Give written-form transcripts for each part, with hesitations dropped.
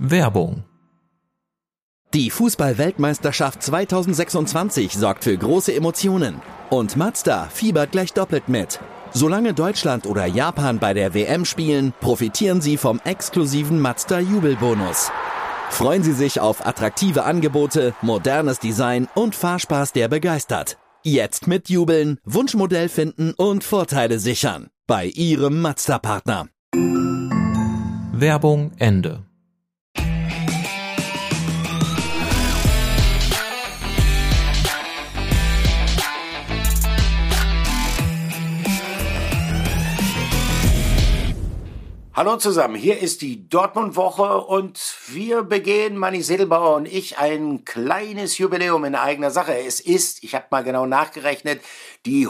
Werbung. Die Fußball-Weltmeisterschaft 2026 sorgt für große Emotionen. Und Mazda fiebert gleich doppelt mit. Solange Deutschland oder Japan bei der WM spielen, profitieren Sie vom exklusiven Mazda-Jubelbonus. Freuen Sie sich auf attraktive Angebote, modernes Design und Fahrspaß, der begeistert. Jetzt mitjubeln, Wunschmodell finden und Vorteile sichern. Bei Ihrem Mazda-Partner. Werbung Ende. Hallo zusammen, hier ist die Dortmund-Woche und wir begehen, Manni Sedelbauer und ich, ein kleines Jubiläum in eigener Sache. Es ist, ich habe mal genau nachgerechnet, die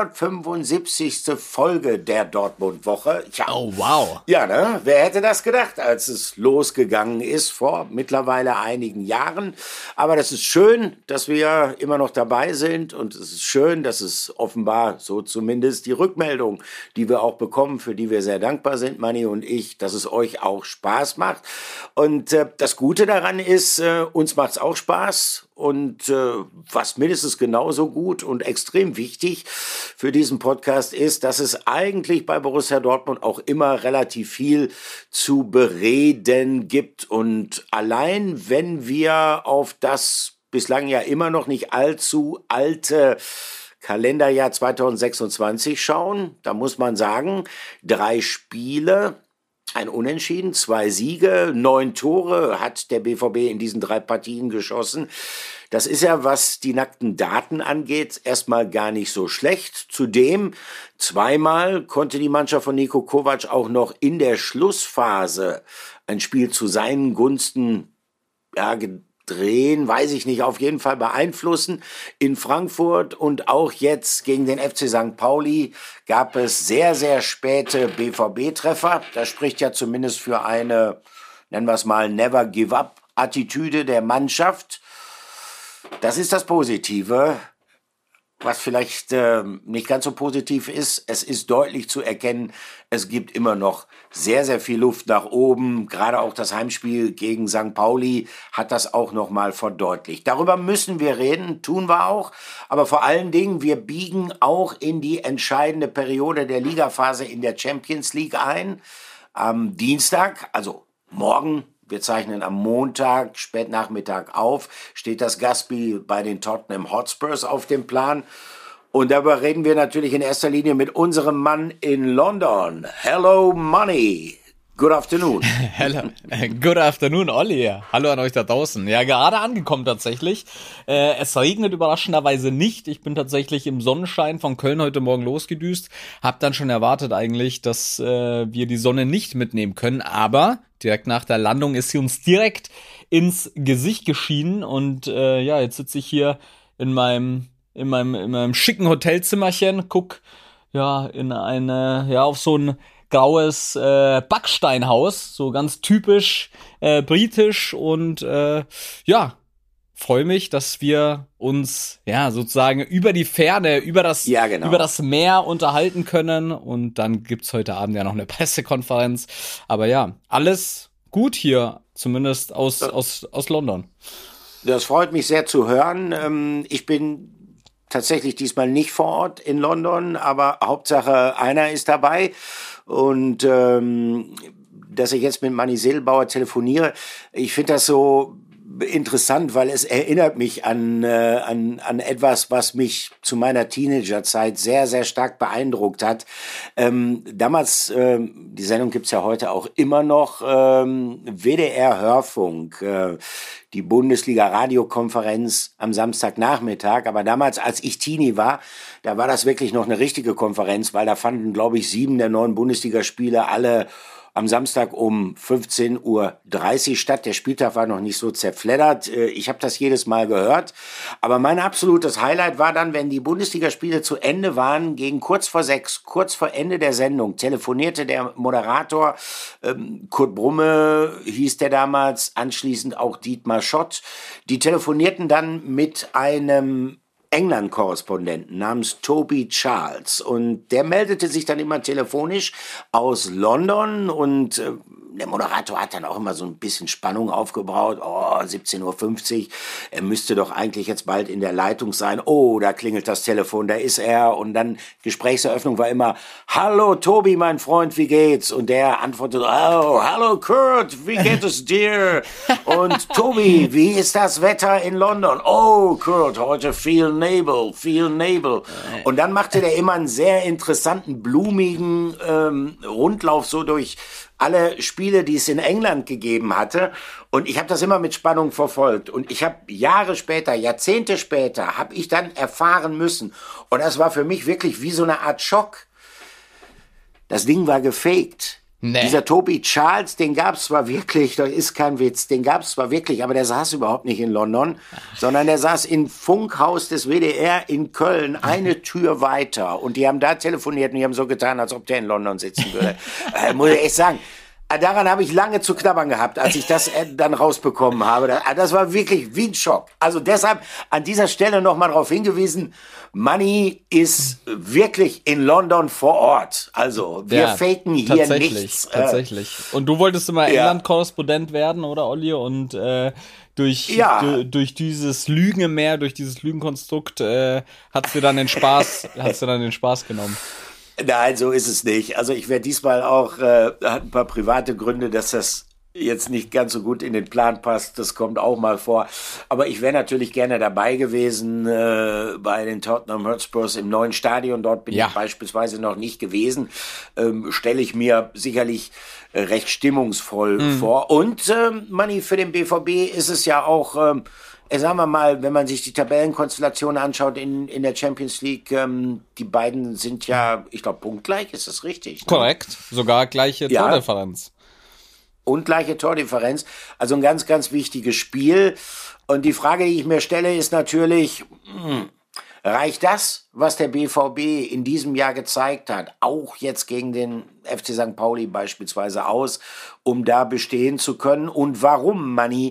175. Folge der Dortmund-Woche. Oh, wow. Ja, ne? Wer hätte das gedacht, als es losgegangen ist vor mittlerweile einigen Jahren. Aber das ist schön, dass wir immer noch dabei sind und es ist schön, dass es offenbar, so zumindest die Rückmeldung, die wir auch bekommen, für die wir sehr dankbar sind, Manni und ich, dass es euch auch Spaß macht. Und das Gute daran ist, uns macht es auch Spaß. Und was mindestens genauso gut und extrem wichtig für diesen Podcast ist, dass es eigentlich bei Borussia Dortmund auch immer relativ viel zu bereden gibt. Und allein wenn wir auf das bislang ja immer noch nicht allzu alte Kalenderjahr 2026 schauen, da muss man sagen, 3 Spiele, ein Unentschieden, 2 Siege, 9 Tore hat der BVB in diesen 3 Partien geschossen. Das ist ja, was die nackten Daten angeht, erstmal gar nicht so schlecht. Zudem, 2-mal konnte die Mannschaft von Niko Kovac auch noch in der Schlussphase ein Spiel zu seinen Gunsten drehen, weiß ich nicht, auf jeden Fall beeinflussen. In Frankfurt und auch jetzt gegen den FC St. Pauli gab es sehr, sehr späte BVB-Treffer. Das spricht ja zumindest für eine, nennen wir es mal, Never-Give-Up-Attitüde der Mannschaft. Das ist das Positive. Was vielleicht nicht ganz so positiv ist, es ist deutlich zu erkennen, es gibt immer noch sehr, sehr viel Luft nach oben. Gerade auch das Heimspiel gegen St. Pauli hat das auch nochmal verdeutlicht. Darüber müssen wir reden, tun wir auch. Aber vor allen Dingen, wir biegen auch in die entscheidende Periode der Ligaphase in der Champions League ein. Am Dienstag, also morgen, wir zeichnen am Montag, Spätnachmittag auf, steht das Gastspiel bei den Tottenham Hotspurs auf dem Plan. Und darüber reden wir natürlich in erster Linie mit unserem Mann in London. Hello, Money. Good afternoon. Hello. Good afternoon, Olli. Hallo an euch da draußen. Ja, gerade angekommen tatsächlich. Es regnet überraschenderweise nicht. Ich bin tatsächlich im Sonnenschein von Köln heute Morgen losgedüst. Hab dann schon erwartet eigentlich, dass wir die Sonne nicht mitnehmen können. Aber direkt nach der Landung ist sie uns direkt ins Gesicht geschienen. Und jetzt sitze ich hier in meinem schicken Hotelzimmerchen, guck auf so ein graues Backsteinhaus, so ganz typisch britisch und freue mich, dass wir uns sozusagen über die Ferne, über das Meer unterhalten können und dann gibt's heute Abend ja noch eine Pressekonferenz, aber ja, alles gut hier, zumindest aus London. Das freut mich sehr zu hören. Ich bin tatsächlich diesmal nicht vor Ort in London, aber Hauptsache einer ist dabei. Und dass ich jetzt mit Manni Sedelbauer telefoniere, ich finde das so interessant, weil es erinnert mich an etwas, was mich zu meiner Teenagerzeit sehr, sehr stark beeindruckt hat. Damals, die Sendung gibt's ja heute auch immer noch, WDR Hörfunk, die Bundesliga-Radiokonferenz am Samstagnachmittag. Aber damals, als ich Teenie war, da war das wirklich noch eine richtige Konferenz, weil da fanden, glaube ich, 7 der 9 Bundesligaspiele alle am Samstag um 15:30 Uhr statt. Der Spieltag war noch nicht so zerfleddert. Ich habe das jedes Mal gehört. Aber mein absolutes Highlight war dann, wenn die Bundesligaspiele zu Ende waren, gegen kurz vor 6, kurz vor Ende der Sendung, telefonierte der Moderator, Kurt Brumme hieß der damals, anschließend auch Dietmar Schott. Die telefonierten dann mit einem England-Korrespondenten namens Toby Charles und der meldete sich dann immer telefonisch aus London und der Moderator hat dann auch immer so ein bisschen Spannung aufgebaut. 17:50 Uhr, er müsste doch eigentlich jetzt bald in der Leitung sein. Oh, da klingelt das Telefon, da ist er. Und dann Gesprächseröffnung war immer, hallo Tobi, mein Freund, wie geht's? Und der antwortet, oh, hallo Kurt, wie geht es dir? Und Tobi, wie ist das Wetter in London? Oh, Kurt, heute viel Nebel, viel Nebel. Und dann machte der immer einen sehr interessanten, blumigen Rundlauf so durch alle Spiele, die es in England gegeben hatte. Und ich habe das immer mit Spannung verfolgt. Und ich habe Jahre später, Jahrzehnte später, habe ich dann erfahren müssen. Und das war für mich wirklich wie so eine Art Schock. Das Ding war gefaked. Nee. Dieser Toby Charles, den gab's zwar wirklich, das ist kein Witz, den gab's zwar wirklich, aber der saß überhaupt nicht in London, sondern der saß im Funkhaus des WDR in Köln, eine Tür weiter. Und die haben da telefoniert und die haben so getan, als ob der in London sitzen würde. Muss ich echt sagen. Daran habe ich lange zu knabbern gehabt, als ich das dann rausbekommen habe. Das war wirklich wie ein Schock. Also deshalb an dieser Stelle nochmal darauf hingewiesen, Money ist wirklich in London vor Ort. Also wir faken hier nichts. Tatsächlich. Und du wolltest immer England-Korrespondent werden, oder Olli? Und durch dieses Lügenmeer, durch dieses Lügenkonstrukt hat's dir dann den Spaß genommen. Nein, so ist es nicht. Also ich werde diesmal auch, hat ein paar private Gründe, dass das jetzt nicht ganz so gut in den Plan passt. Das kommt auch mal vor. Aber ich wäre natürlich gerne dabei gewesen bei den Tottenham Hotspurs im neuen Stadion. Dort bin ich beispielsweise noch nicht gewesen. Stelle ich mir sicherlich recht stimmungsvoll vor. Und Manni, für den BVB ist es ja auch... sagen wir mal, wenn man sich die Tabellenkonstellation anschaut in der Champions League, die beiden sind ja, ich glaube, punktgleich, ist das richtig? Ne? Korrekt, sogar gleiche Tordifferenz. Und gleiche Tordifferenz, also ein ganz, ganz wichtiges Spiel. Und die Frage, die ich mir stelle, ist natürlich, reicht das, was der BVB in diesem Jahr gezeigt hat, auch jetzt gegen den FC St. Pauli beispielsweise aus, um da bestehen zu können? Und warum, Manni,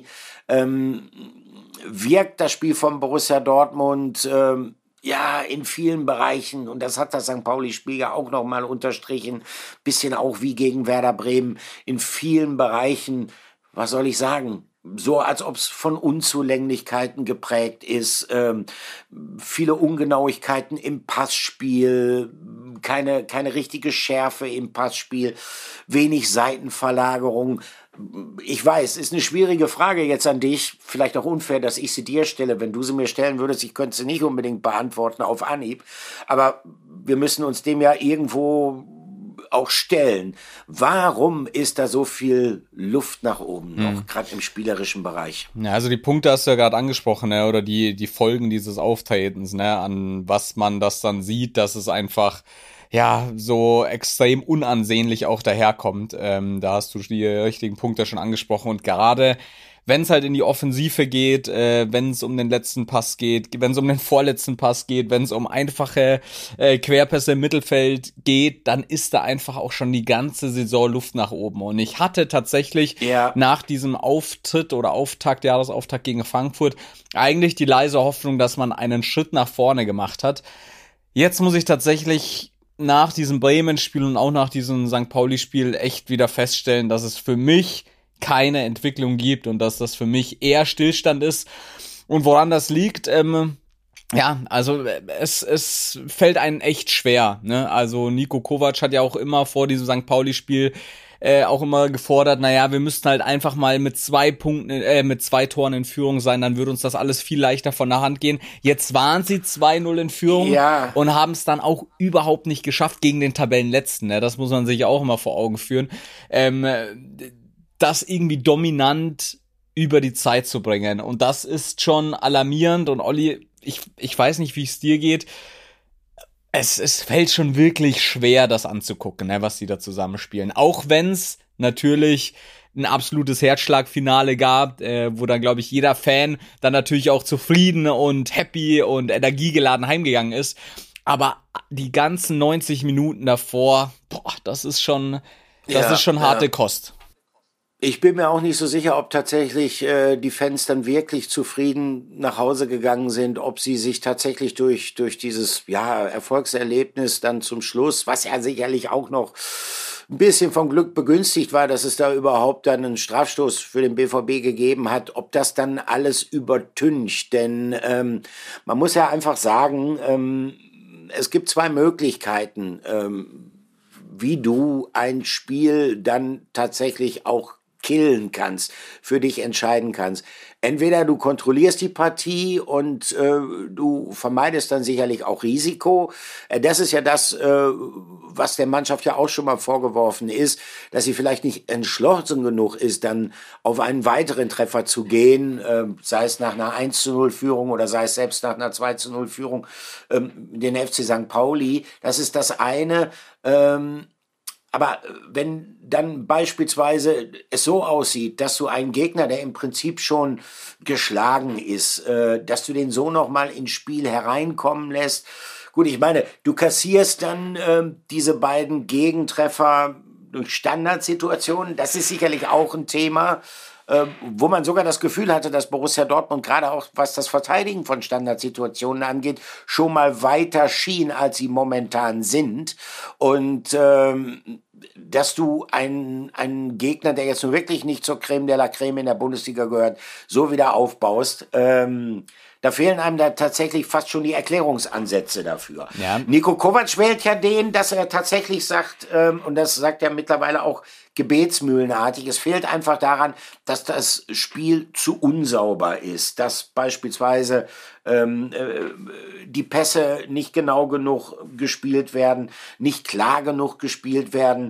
wirkt das Spiel von Borussia Dortmund in vielen Bereichen, und das hat das St. Pauli-Spiel ja auch nochmal unterstrichen, bisschen auch wie gegen Werder Bremen, in vielen Bereichen, was soll ich sagen, so als ob es von Unzulänglichkeiten geprägt ist, viele Ungenauigkeiten im Passspiel, keine richtige Schärfe im Passspiel, wenig Seitenverlagerung. Ich weiß, ist eine schwierige Frage jetzt an dich, vielleicht auch unfair, dass ich sie dir stelle. Wenn du sie mir stellen würdest, ich könnte sie nicht unbedingt beantworten auf Anhieb, aber wir müssen uns dem ja irgendwo auch stellen. Warum ist da so viel Luft nach oben noch, gerade im spielerischen Bereich? Ja, also die Punkte hast du ja gerade angesprochen, ne? Oder die Folgen dieses Auftretens, ne? An was man das dann sieht, dass es einfach so extrem unansehnlich auch daherkommt. Da hast du die richtigen Punkte schon angesprochen. Und gerade wenn es halt in die Offensive geht, wenn es um den letzten Pass geht, wenn es um den vorletzten Pass geht, wenn es um einfache Querpässe im Mittelfeld geht, dann ist da einfach auch schon die ganze Saison Luft nach oben. Und ich hatte tatsächlich nach diesem Jahresauftakt gegen Frankfurt eigentlich die leise Hoffnung, dass man einen Schritt nach vorne gemacht hat. Jetzt muss ich tatsächlich nach diesem Bremen-Spiel und auch nach diesem St. Pauli-Spiel echt wieder feststellen, dass es für mich keine Entwicklung gibt und dass das für mich eher Stillstand ist. Und woran das liegt, also es fällt einem echt schwer, ne? Also Niko Kovac hat ja auch immer vor diesem St. Pauli-Spiel auch immer gefordert, wir müssten halt einfach mal mit 2 Toren in Führung sein, dann würde uns das alles viel leichter von der Hand gehen. Jetzt waren sie 2-0 in Führung und haben es dann auch überhaupt nicht geschafft gegen den Tabellenletzten, ne? Das muss man sich auch immer vor Augen führen, das irgendwie dominant über die Zeit zu bringen. Und das ist schon alarmierend. Und Olli, ich weiß nicht, wie es dir geht, es fällt schon wirklich schwer, das anzugucken, ne, was die da zusammenspielen. Auch wenn es natürlich ein absolutes Herzschlagfinale gab, wo dann, glaube ich, jeder Fan dann natürlich auch zufrieden und happy und energiegeladen heimgegangen ist. Aber die ganzen 90 Minuten davor, das ist schon harte Kost. Ich bin mir auch nicht so sicher, ob tatsächlich die Fans dann wirklich zufrieden nach Hause gegangen sind, ob sie sich tatsächlich durch dieses Erfolgserlebnis dann zum Schluss, was ja sicherlich auch noch ein bisschen vom Glück begünstigt war, dass es da überhaupt dann einen Strafstoß für den BVB gegeben hat, ob das dann alles übertüncht. Denn man muss ja einfach sagen, es gibt zwei Möglichkeiten, wie du ein Spiel dann tatsächlich auch killen kannst, für dich entscheiden kannst. Entweder du kontrollierst die Partie und du vermeidest dann sicherlich auch Risiko. Das ist ja das, was der Mannschaft ja auch schon mal vorgeworfen ist, dass sie vielleicht nicht entschlossen genug ist, dann auf einen weiteren Treffer zu gehen, sei es nach einer 1:0-Führung oder sei es selbst nach einer 2:0-Führung, den FC St. Pauli. Das ist das eine. Aber wenn dann beispielsweise es so aussieht, dass du einen Gegner, der im Prinzip schon geschlagen ist, dass du den so nochmal ins Spiel hereinkommen lässt. Gut, ich meine, du kassierst dann diese beiden Gegentreffer durch Standardsituationen. Das ist sicherlich auch ein Thema, wo man sogar das Gefühl hatte, dass Borussia Dortmund gerade auch, was das Verteidigen von Standardsituationen angeht, schon mal weiter schien, als sie momentan sind. Und dass du einen Gegner, der jetzt nun wirklich nicht zur Creme de la Creme in der Bundesliga gehört, so wieder aufbaust, da fehlen einem da tatsächlich fast schon die Erklärungsansätze dafür. Ja. Niko Kovac wählt ja den, dass er tatsächlich sagt, und das sagt er mittlerweile auch gebetsmühlenartig, es fehlt einfach daran, dass das Spiel zu unsauber ist, dass beispielsweise die Pässe nicht genau genug gespielt werden, nicht klar genug gespielt werden.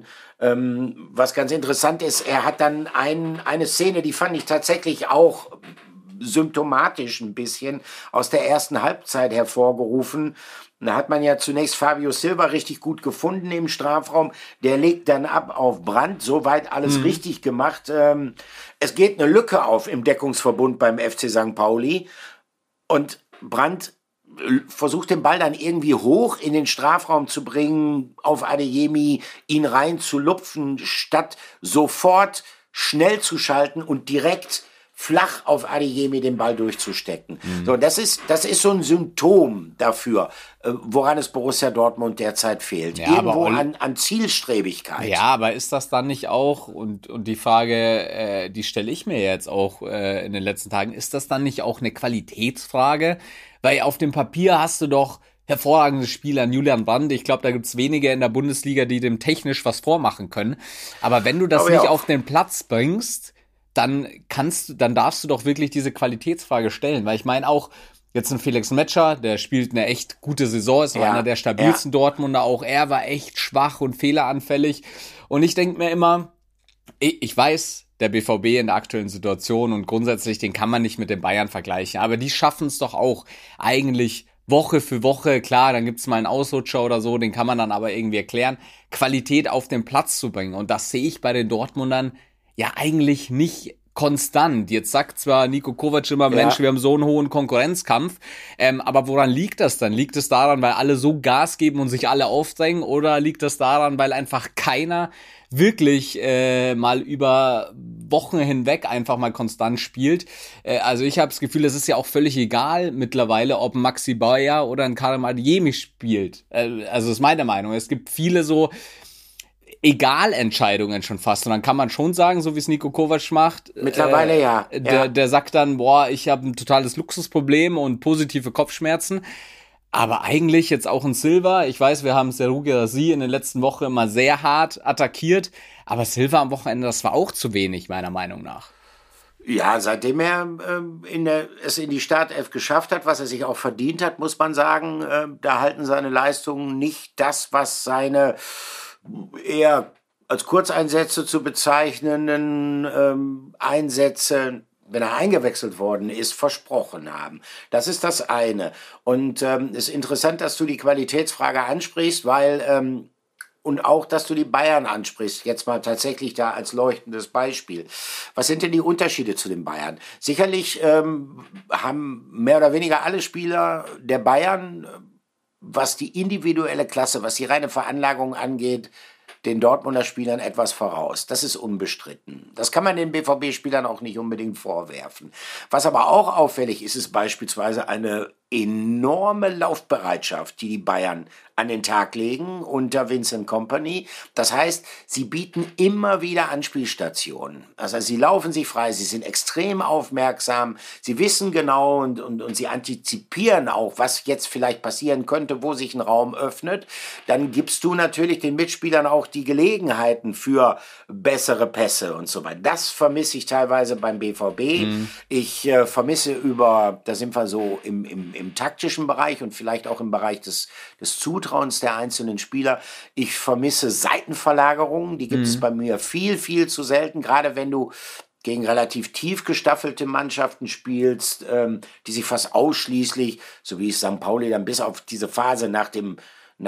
Was ganz interessant ist, er hat dann eine Szene, die fand ich tatsächlich auch symptomatisch ein bisschen aus der ersten Halbzeit hervorgerufen. Da hat man ja zunächst Fabio Silva richtig gut gefunden im Strafraum. Der legt dann ab auf Brandt. Soweit alles richtig gemacht. Es geht eine Lücke auf im Deckungsverbund beim FC St. Pauli. Und Brandt versucht den Ball dann irgendwie hoch in den Strafraum zu bringen, auf Adeyemi, ihn rein zu lupfen, statt sofort schnell zu schalten und direkt flach auf Adeyemi den Ball durchzustecken. So, das ist so ein Symptom dafür, woran es Borussia Dortmund derzeit fehlt. Ja, irgendwo an Zielstrebigkeit. Ja, aber ist das dann nicht auch, und die Frage, die stelle ich mir jetzt auch in den letzten Tagen, ist das dann nicht auch eine Qualitätsfrage? Weil auf dem Papier hast du doch hervorragende Spieler an Julian Brandt. Ich glaube, da gibt's wenige in der Bundesliga, die dem technisch was vormachen können. Aber wenn du das nicht auf den Platz bringst, dann darfst du doch wirklich diese Qualitätsfrage stellen. Weil ich meine auch, jetzt ein Felix Metscher, der spielt eine echt gute Saison, ist einer der stabilsten Dortmunder auch. Er war echt schwach und fehleranfällig. Und ich denke mir immer, ich weiß, der BVB in der aktuellen Situation und grundsätzlich, den kann man nicht mit den Bayern vergleichen. Aber die schaffen es doch auch eigentlich Woche für Woche. Klar, dann gibt's mal einen Ausrutscher oder so, den kann man dann aber irgendwie erklären, Qualität auf den Platz zu bringen. Und das sehe ich bei den Dortmundern ja eigentlich nicht konstant. Jetzt sagt zwar Niko Kovac immer, Mensch, wir haben so einen hohen Konkurrenzkampf, aber woran liegt das dann? Liegt es daran, weil alle so Gas geben und sich alle aufdrängen, oder liegt das daran, weil einfach keiner wirklich mal über Wochen hinweg einfach mal konstant spielt? Also ich habe das Gefühl, es ist ja auch völlig egal mittlerweile, ob Maxi Bayer oder ein Karim Adeyemi spielt. Also ist meine Meinung. Es gibt viele so Egalentscheidungen schon fast. Und dann kann man schon sagen, so wie es Niko Kovac macht. Mittlerweile ja. Der sagt dann, boah, ich habe ein totales Luxusproblem und positive Kopfschmerzen. Aber eigentlich jetzt auch ein Silva. Ich weiß, wir haben Serhou Guirassy in den letzten Wochen immer sehr hart attackiert. Aber Silva am Wochenende, das war auch zu wenig, meiner Meinung nach. Ja, seitdem er es in die Startelf geschafft hat, was er sich auch verdient hat, muss man sagen, da halten seine Leistungen nicht das, was seine eher als Kurzeinsätze zu bezeichnenden Einsätze, wenn er eingewechselt worden ist, versprochen haben. Das ist das eine. Und es ist interessant, dass du die Qualitätsfrage ansprichst, weil und auch, dass du die Bayern ansprichst, jetzt mal tatsächlich da als leuchtendes Beispiel. Was sind denn die Unterschiede zu den Bayern? Sicherlich haben mehr oder weniger alle Spieler der Bayern, was die individuelle Klasse, was die reine Veranlagung angeht, den Dortmunder Spielern etwas voraus. Das ist unbestritten. Das kann man den BVB-Spielern auch nicht unbedingt vorwerfen. Was aber auch auffällig ist, ist beispielsweise eine enorme Laufbereitschaft, die Bayern an den Tag legen unter Vincent Kompany. Das heißt, sie bieten immer wieder Anspielstationen. Also sie laufen sich frei, sie sind extrem aufmerksam, sie wissen genau und sie antizipieren auch, was jetzt vielleicht passieren könnte, wo sich ein Raum öffnet. Dann gibst du natürlich den Mitspielern auch die Gelegenheiten für bessere Pässe und so weiter. Das vermisse ich teilweise beim BVB. Ich vermisse da sind wir so im taktischen Bereich und vielleicht auch im Bereich des Zutrauens der einzelnen Spieler. Ich vermisse Seitenverlagerungen, die gibt es bei mir viel, viel zu selten, gerade wenn du gegen relativ tief gestaffelte Mannschaften spielst, die sich fast ausschließlich, so wie es St. Pauli dann bis auf diese Phase nach dem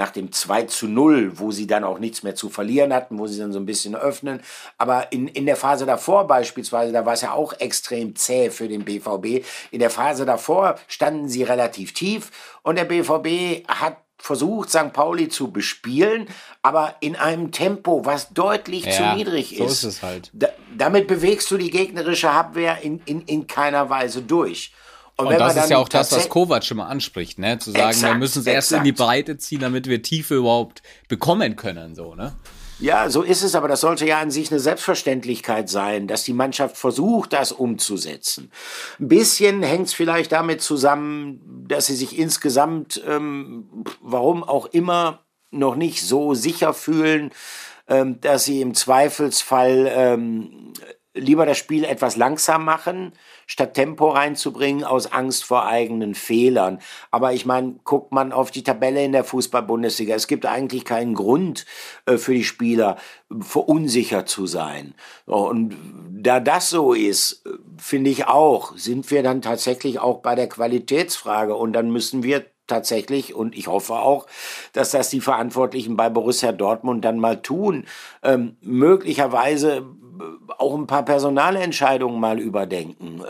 2:0, wo sie dann auch nichts mehr zu verlieren hatten, wo sie dann so ein bisschen öffnen. Aber in der Phase davor beispielsweise, da war es ja auch extrem zäh für den BVB. In der Phase davor standen sie relativ tief und der BVB hat versucht, St. Pauli zu bespielen, aber in einem Tempo, was deutlich zu niedrig ist. So ist es halt. Damit bewegst du die gegnerische Abwehr in keiner Weise durch. Und das ist ja auch das, was Kovac immer anspricht, ne? Zu sagen, wir müssen es erst in die Breite ziehen, damit wir Tiefe überhaupt bekommen können, so, ne? Ja, so ist es, aber das sollte ja an sich eine Selbstverständlichkeit sein, dass die Mannschaft versucht, das umzusetzen. Ein bisschen hängt es vielleicht damit zusammen, dass sie sich insgesamt, warum auch immer, noch nicht so sicher fühlen, dass sie im Zweifelsfall lieber das Spiel etwas langsam machen, statt Tempo reinzubringen, aus Angst vor eigenen Fehlern. Aber ich meine, guckt man auf die Tabelle in der Fußball-Bundesliga, es gibt eigentlich keinen Grund für die Spieler, verunsichert zu sein. Und da das so ist, finde ich auch, sind wir dann tatsächlich auch bei der Qualitätsfrage. Und dann müssen wir tatsächlich, und ich hoffe auch, dass das die Verantwortlichen bei Borussia Dortmund dann mal tun, möglicherweise auch ein paar Personalentscheidungen mal überdenken,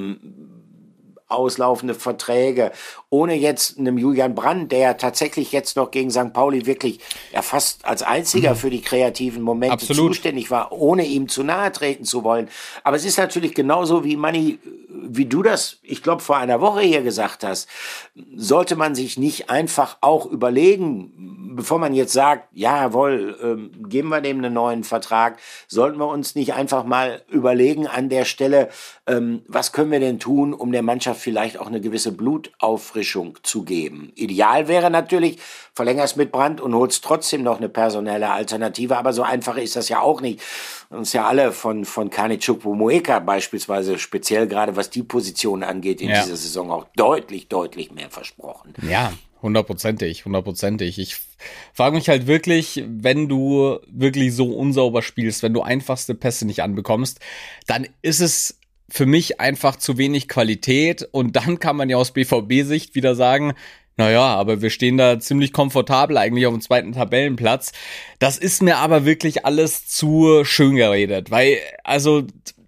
auslaufende Verträge, ohne jetzt einem Julian Brandt, der ja tatsächlich jetzt noch gegen St. Pauli wirklich fast als einziger für die kreativen Momente zuständig war, ohne ihm zu nahe treten zu wollen. Aber es ist natürlich genauso wie Manni, wie du das, ich glaube, vor einer Woche hier gesagt hast, sollte man sich nicht einfach auch überlegen, bevor man jetzt sagt, jawohl, geben wir dem einen neuen Vertrag, sollten wir uns nicht einfach mal überlegen an der Stelle, was können wir denn tun, um der Mannschaft vielleicht auch eine gewisse Blutauffrischung zu geben. Ideal wäre natürlich, verlängerst mit Brandt und holst trotzdem noch eine personelle Alternative, aber so einfach ist das ja auch nicht. Uns ja alle von Kane Chukwuemeka beispielsweise, speziell gerade was die Position angeht, in dieser Saison auch deutlich mehr versprochen. Ja, hundertprozentig. Ich frage mich halt wirklich, wenn du wirklich so unsauber spielst, wenn du einfachste Pässe nicht anbekommst, dann ist es für mich einfach zu wenig Qualität und dann kann man ja aus BVB-Sicht wieder sagen, naja, aber wir stehen da ziemlich komfortabel eigentlich auf dem 2. Tabellenplatz. Das ist mir aber wirklich alles zu schön geredet, weil, also,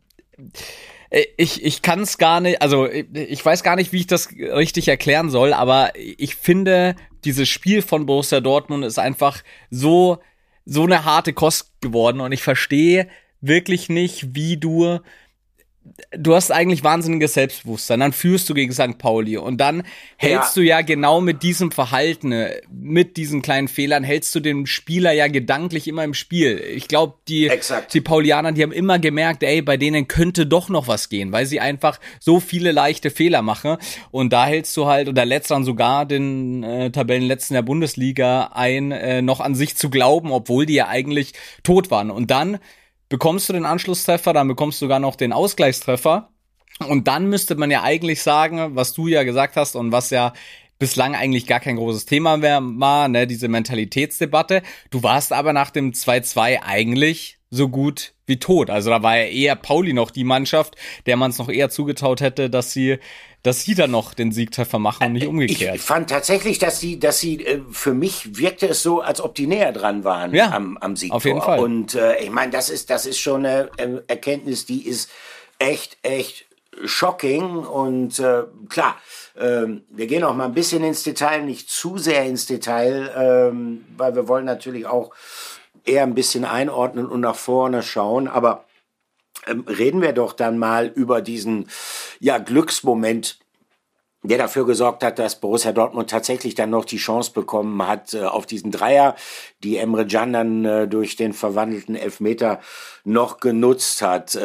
ich kann es gar nicht, also ich weiß gar nicht, wie ich das richtig erklären soll, aber ich finde, dieses Spiel von Borussia Dortmund ist einfach so eine harte Kost geworden und ich verstehe wirklich nicht, wie du hast eigentlich wahnsinniges Selbstbewusstsein, dann führst du gegen St. Pauli und dann hältst du ja genau mit diesem Verhalten, mit diesen kleinen Fehlern, hältst du den Spieler ja gedanklich immer im Spiel. Ich glaube, die Paulianer, die haben immer gemerkt, bei denen könnte doch noch was gehen, weil sie einfach so viele leichte Fehler machen und da hältst du halt, oder lädst dann sogar den Tabellenletzten der Bundesliga ein, noch an sich zu glauben, obwohl die ja eigentlich tot waren. Und dann bekommst du den Anschlusstreffer, dann bekommst du sogar noch den Ausgleichstreffer und dann müsste man ja eigentlich sagen, was du ja gesagt hast und was ja bislang eigentlich gar kein großes Thema mehr war, ne, diese Mentalitätsdebatte. Du warst aber nach dem 2:2 eigentlich so gut wie tot. Also da war ja eher Pauli noch die Mannschaft, der man es noch eher zugetraut hätte, dass sie dann noch den Siegtreffer machen und nicht umgekehrt. Ich fand tatsächlich, dass sie für mich wirkte es so, als ob die näher dran waren am Siegtor. Auf jeden Fall. Und ich meine, das ist schon eine Erkenntnis, die ist echt shocking. Und klar, wir gehen auch mal ein bisschen ins Detail, nicht zu sehr ins Detail, weil wir wollen natürlich auch eher ein bisschen einordnen und nach vorne schauen. Aber reden wir doch dann mal über diesen Glücksmoment, der dafür gesorgt hat, dass Borussia Dortmund tatsächlich dann noch die Chance bekommen hat auf diesen Dreier, die Emre Can dann durch den verwandelten Elfmeter noch genutzt hat.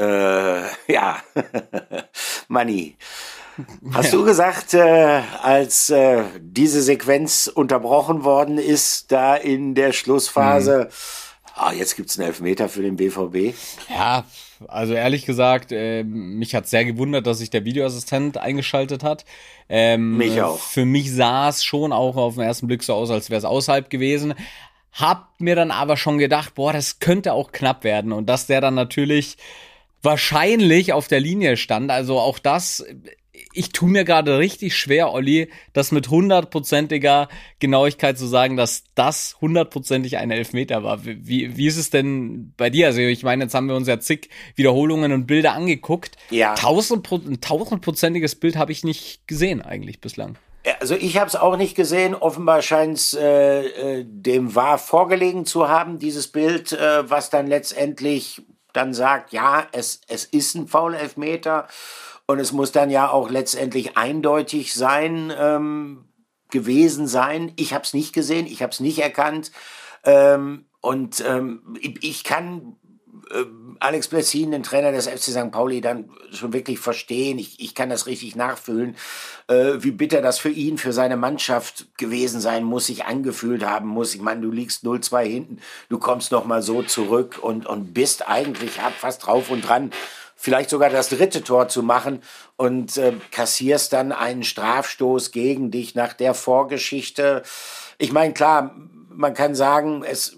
Manni, hast du gesagt, als diese Sequenz unterbrochen worden ist, da in der Schlussphase, jetzt gibt's einen Elfmeter für den BVB? Ja, also ehrlich gesagt, mich hat sehr gewundert, dass sich der Videoassistent eingeschaltet hat. Mich auch. Für mich sah es schon auch auf den ersten Blick so aus, als wäre es außerhalb gewesen. Hab mir dann aber schon gedacht, das könnte auch knapp werden. Und dass der dann natürlich wahrscheinlich auf der Linie stand, also auch das... Ich tue mir gerade richtig schwer, Olli, das mit 100%iger Genauigkeit zu sagen, dass das 100%ig ein Elfmeter war. Wie ist es denn bei dir? Also ich meine, jetzt haben wir uns ja zig Wiederholungen und Bilder angeguckt. Ja. 1000%iges Bild habe ich nicht gesehen eigentlich bislang. Also ich habe es auch nicht gesehen. Offenbar scheint es dem VAR vorgelegen zu haben, dieses Bild, was dann letztendlich dann sagt, ja, es ist ein Foul-Elfmeter. Und es muss dann ja auch letztendlich eindeutig gewesen sein. Ich habe es nicht gesehen, ich habe es nicht erkannt. Ich kann Alex Blessin, den Trainer des FC St. Pauli, dann schon wirklich verstehen. Ich kann das richtig nachfühlen, wie bitter das für ihn, für seine Mannschaft gewesen sein muss, sich angefühlt haben muss. Ich meine, du liegst 0-2 hinten, du kommst noch mal so zurück und bist eigentlich fast drauf und dran, vielleicht sogar das dritte Tor zu machen und kassierst dann einen Strafstoß gegen dich nach der Vorgeschichte. Ich meine, klar, man kann sagen, es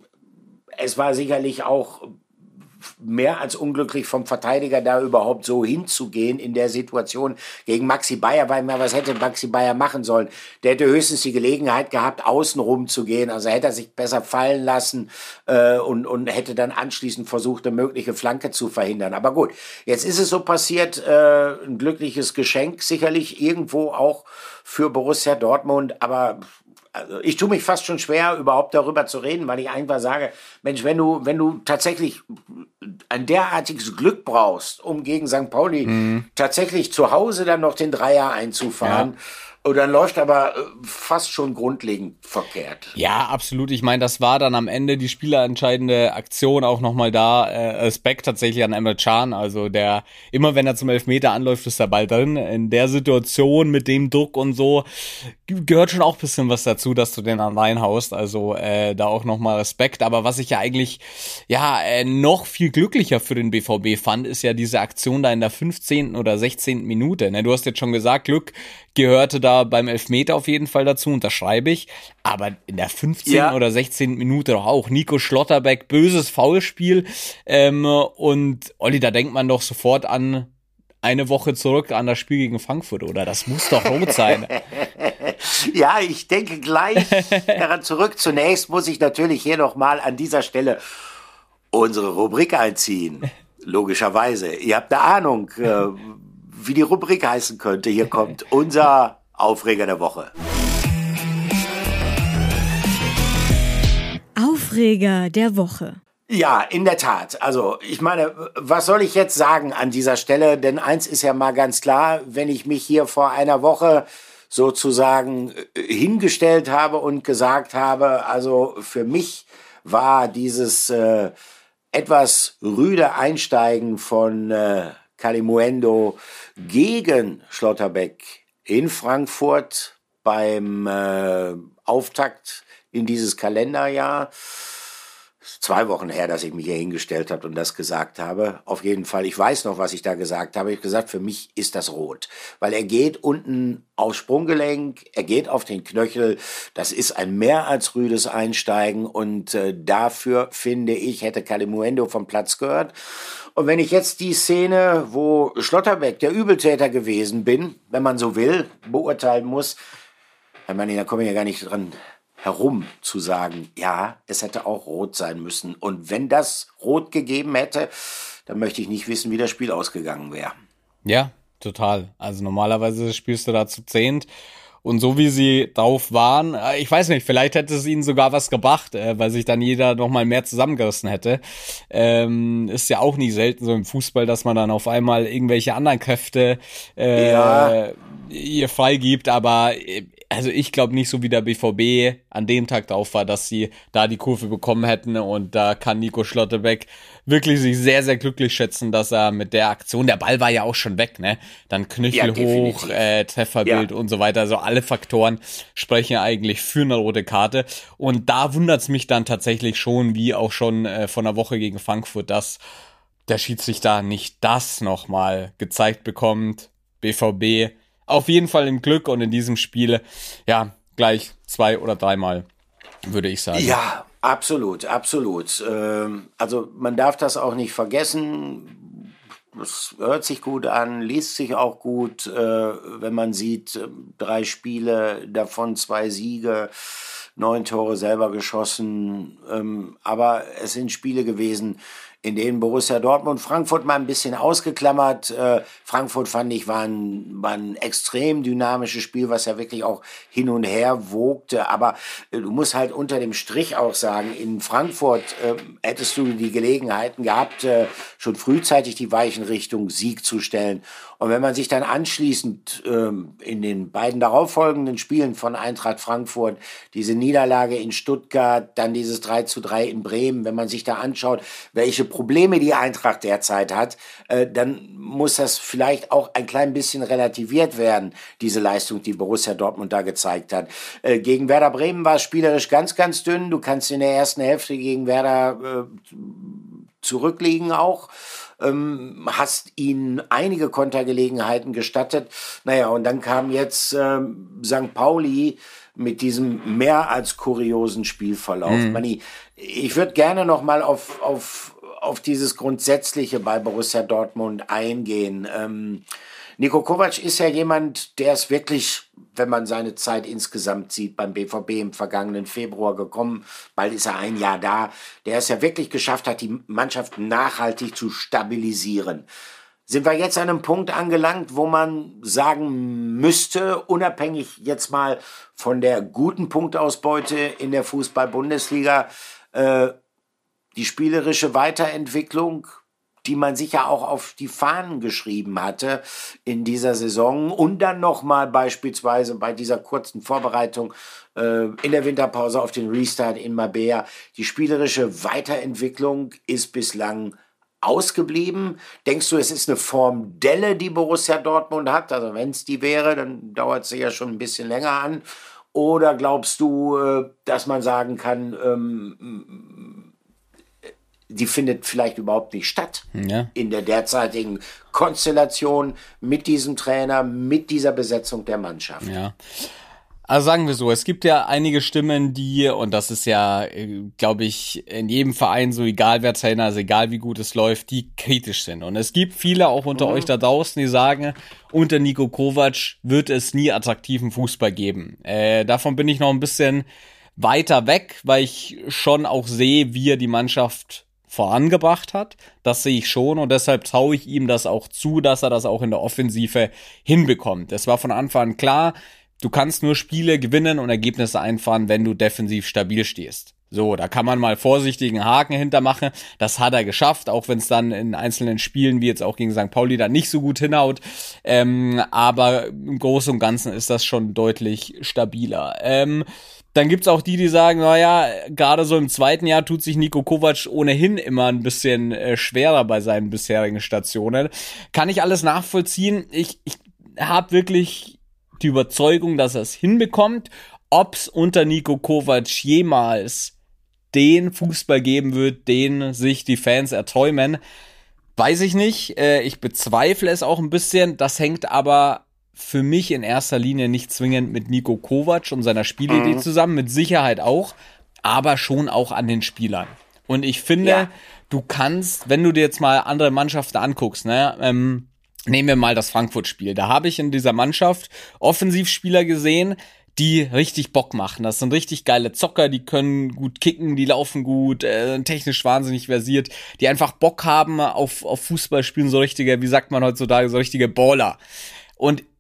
war sicherlich auch mehr als unglücklich vom Verteidiger, da überhaupt so hinzugehen in der Situation gegen Maxi Bayer, weil was hätte Maxi Bayer machen sollen? Der hätte höchstens die Gelegenheit gehabt, außen rum zu gehen, also hätte er sich besser fallen lassen und hätte dann anschließend versucht, eine mögliche Flanke zu verhindern. Aber gut, jetzt ist es so passiert, ein glückliches Geschenk sicherlich irgendwo auch für Borussia Dortmund, aber also ich tue mich fast schon schwer, überhaupt darüber zu reden, weil ich einfach sage, Mensch, wenn du tatsächlich ein derartiges Glück brauchst, um gegen St. Pauli tatsächlich zu Hause dann noch den Dreier einzufahren, und dann läuft aber fast schon grundlegend verkehrt. Ja, absolut. Ich meine, das war dann am Ende die spielerentscheidende Aktion auch nochmal da. Respekt tatsächlich an Emre Can. Also der, immer wenn er zum Elfmeter anläuft, ist der Ball drin. In der Situation mit dem Druck und so gehört schon auch ein bisschen was dazu, dass du den dann reinhaust. Also da auch nochmal Respekt. Aber was ich ja eigentlich noch viel glücklicher für den BVB fand, ist ja diese Aktion da in der 15. oder 16. Minute. Ne, du hast jetzt schon gesagt, Glück gehörte da beim Elfmeter auf jeden Fall dazu, unterschreibe ich. Aber in der 15. oder 16. Minute doch auch. Nico Schlotterbeck, böses Foulspiel. Und Olli, da denkt man doch sofort an eine Woche zurück an das Spiel gegen Frankfurt, oder? Das muss doch rot sein. Ja, ich denke gleich daran zurück. Zunächst muss ich natürlich hier nochmal an dieser Stelle unsere Rubrik einziehen. Logischerweise. Ihr habt eine Ahnung, wie die Rubrik heißen könnte. Hier kommt unser Aufreger der Woche. Aufreger der Woche. Ja, in der Tat. Also, ich meine, was soll ich jetzt sagen an dieser Stelle? Denn eins ist ja mal ganz klar, wenn ich mich hier vor einer Woche sozusagen hingestellt habe und gesagt habe, also für mich war dieses etwas rüde Einsteigen von Kalimuendo gegen Schlotterbeck in Frankfurt beim Auftakt in dieses Kalenderjahr. 2 Wochen her, dass ich mich hier hingestellt habe und das gesagt habe. Auf jeden Fall, ich weiß noch, was ich da gesagt habe. Ich habe gesagt, für mich ist das rot. Weil er geht unten aufs Sprunggelenk, er geht auf den Knöchel. Das ist ein mehr als rüdes Einsteigen und dafür, finde ich, hätte Kalimuendo vom Platz gehört. Und wenn ich jetzt die Szene, wo Schlotterbeck der Übeltäter gewesen bin, wenn man so will, beurteilen muss, da komme ich ja gar nicht dran herum zu sagen, ja, es hätte auch rot sein müssen. Und wenn das rot gegeben hätte, dann möchte ich nicht wissen, wie das Spiel ausgegangen wäre. Ja, total. Also normalerweise spielst du da zu 10 Und so wie sie drauf waren, ich weiß nicht, vielleicht hätte es ihnen sogar was gebracht, weil sich dann jeder nochmal mehr zusammengerissen hätte. Ist ja auch nicht selten so im Fußball, dass man dann auf einmal irgendwelche anderen Kräfte ihr freigibt, aber also ich glaube nicht so wie der BVB an dem Tag drauf war, dass sie da die Kurve bekommen hätten, und da kann Nico Schlotterbeck wirklich sich sehr, sehr glücklich schätzen, dass er mit der Aktion, der Ball war ja auch schon weg, ne? Dann Knöchel hoch, Trefferbild und so weiter, also alle Faktoren sprechen eigentlich für eine rote Karte, und da wundert's mich dann tatsächlich schon, wie auch schon von einer Woche gegen Frankfurt, dass der Schiedsrichter nicht das nochmal gezeigt bekommt. BVB auf jeden Fall im Glück, und in diesem Spiel, ja, gleich 2 oder 3 Mal, würde ich sagen. Ja, absolut, absolut. Also man darf das auch nicht vergessen. Es hört sich gut an, liest sich auch gut, wenn man sieht, 3 Spiele, davon 2 Siege, 9 Tore selber geschossen. Aber es sind Spiele gewesen, in denen Borussia Dortmund, Frankfurt mal ein bisschen ausgeklammert. Frankfurt, fand ich, war ein extrem dynamisches Spiel, was ja wirklich auch hin und her wogte. Aber du musst halt unter dem Strich auch sagen, in Frankfurt hättest du die Gelegenheiten gehabt, schon frühzeitig die Weichen Richtung Sieg zu stellen. Und wenn man sich dann anschließend in den beiden darauffolgenden Spielen von Eintracht Frankfurt, diese Niederlage in Stuttgart, dann dieses 3:3 in Bremen, wenn man sich da anschaut, welche Probleme die Eintracht derzeit hat, dann muss das vielleicht auch ein klein bisschen relativiert werden, diese Leistung, die Borussia Dortmund da gezeigt hat. Gegen Werder Bremen war es spielerisch ganz, ganz dünn. Du kannst in der ersten Hälfte gegen Werder zurückliegen auch. Hast ihnen einige Kontergelegenheiten gestattet. Naja, und dann kam jetzt St. Pauli mit diesem mehr als kuriosen Spielverlauf. Manni, ich würde gerne noch mal auf dieses Grundsätzliche bei Borussia Dortmund eingehen. Niko Kovac ist ja jemand, der es wirklich, wenn man seine Zeit insgesamt sieht, beim BVB im vergangenen Februar gekommen, bald ist er ein Jahr da, der es ja wirklich geschafft hat, die Mannschaft nachhaltig zu stabilisieren. Sind wir jetzt an einem Punkt angelangt, wo man sagen müsste, unabhängig jetzt mal von der guten Punktausbeute in der Fußball-Bundesliga, die spielerische Weiterentwicklung, die man sich ja auch auf die Fahnen geschrieben hatte in dieser Saison, und dann nochmal beispielsweise bei dieser kurzen Vorbereitung in der Winterpause auf den Restart in Marbella. Die spielerische Weiterentwicklung ist bislang ausgeblieben. Denkst du, es ist eine Form Delle, die Borussia Dortmund hat? Also wenn es die wäre, dann dauert sie ja schon ein bisschen länger an. Oder glaubst du, dass man sagen kann, die findet vielleicht überhaupt nicht statt in der derzeitigen Konstellation mit diesem Trainer, mit dieser Besetzung der Mannschaft? Ja. Also sagen wir so, es gibt ja einige Stimmen, die, und das ist ja, glaube ich, in jedem Verein so, egal wer Trainer ist, egal wie gut es läuft, die kritisch sind. Und es gibt viele auch unter euch da draußen, die sagen, unter Niko Kovac wird es nie attraktiven Fußball geben. Davon bin ich noch ein bisschen weiter weg, weil ich schon auch sehe, wie er die Mannschaft vorangebracht hat. Das sehe ich schon, und deshalb traue ich ihm das auch zu, dass er das auch in der Offensive hinbekommt. Es war von Anfang an klar, du kannst nur Spiele gewinnen und Ergebnisse einfahren, wenn du defensiv stabil stehst. So, da kann man mal vorsichtigen Haken hintermachen. Das hat er geschafft, auch wenn es dann in einzelnen Spielen, wie jetzt auch gegen St. Pauli, dann nicht so gut hinhaut. Aber im Großen und Ganzen ist das schon deutlich stabiler. Dann gibt's auch die sagen, naja, gerade so im zweiten Jahr tut sich Niko Kovac ohnehin immer ein bisschen schwerer bei seinen bisherigen Stationen. Kann ich alles nachvollziehen. Ich habe wirklich die Überzeugung, dass er es hinbekommt. Ob's unter Niko Kovac jemals den Fußball geben wird, den sich die Fans erträumen, weiß ich nicht. Ich bezweifle es auch ein bisschen. Das hängt aber für mich in erster Linie nicht zwingend mit Niko Kovac und seiner Spielidee zusammen, mit Sicherheit auch, aber schon auch an den Spielern. Und ich finde, du kannst, wenn du dir jetzt mal andere Mannschaften anguckst, nehmen wir mal das Frankfurt-Spiel. Da habe ich in dieser Mannschaft Offensivspieler gesehen, die richtig Bock machen. Das sind richtig geile Zocker, die können gut kicken, die laufen gut, technisch wahnsinnig versiert, die einfach Bock haben auf Fußball spielen, so richtige, wie sagt man heutzutage, so richtige Baller. Und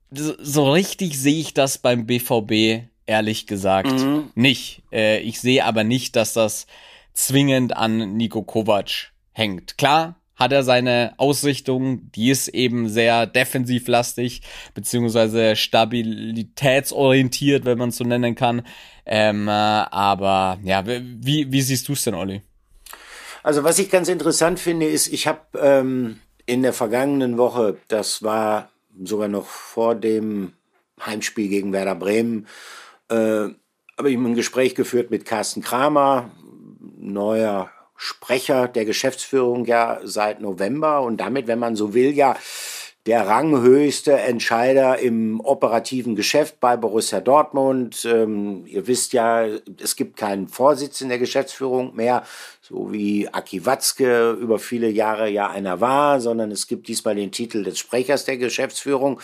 so richtig sehe ich das beim BVB ehrlich gesagt nicht. Ich sehe aber nicht, dass das zwingend an Niko Kovac hängt. Klar hat er seine Ausrichtung, die ist eben sehr defensivlastig, beziehungsweise stabilitätsorientiert, wenn man es so nennen kann. Aber ja, wie siehst du es denn, Olli? Also was ich ganz interessant finde, ist, ich habe in der vergangenen Woche, das war sogar noch vor dem Heimspiel gegen Werder Bremen, habe ich ein Gespräch geführt mit Carsten Kramer, neuer Sprecher der Geschäftsführung ja seit November und damit, wenn man so will, ja der ranghöchste Entscheider im operativen Geschäft bei Borussia Dortmund. Ihr wisst ja, es gibt keinen Vorsitz in der Geschäftsführung mehr, so wie Aki Watzke über viele Jahre ja einer war, sondern es gibt diesmal den Titel des Sprechers der Geschäftsführung.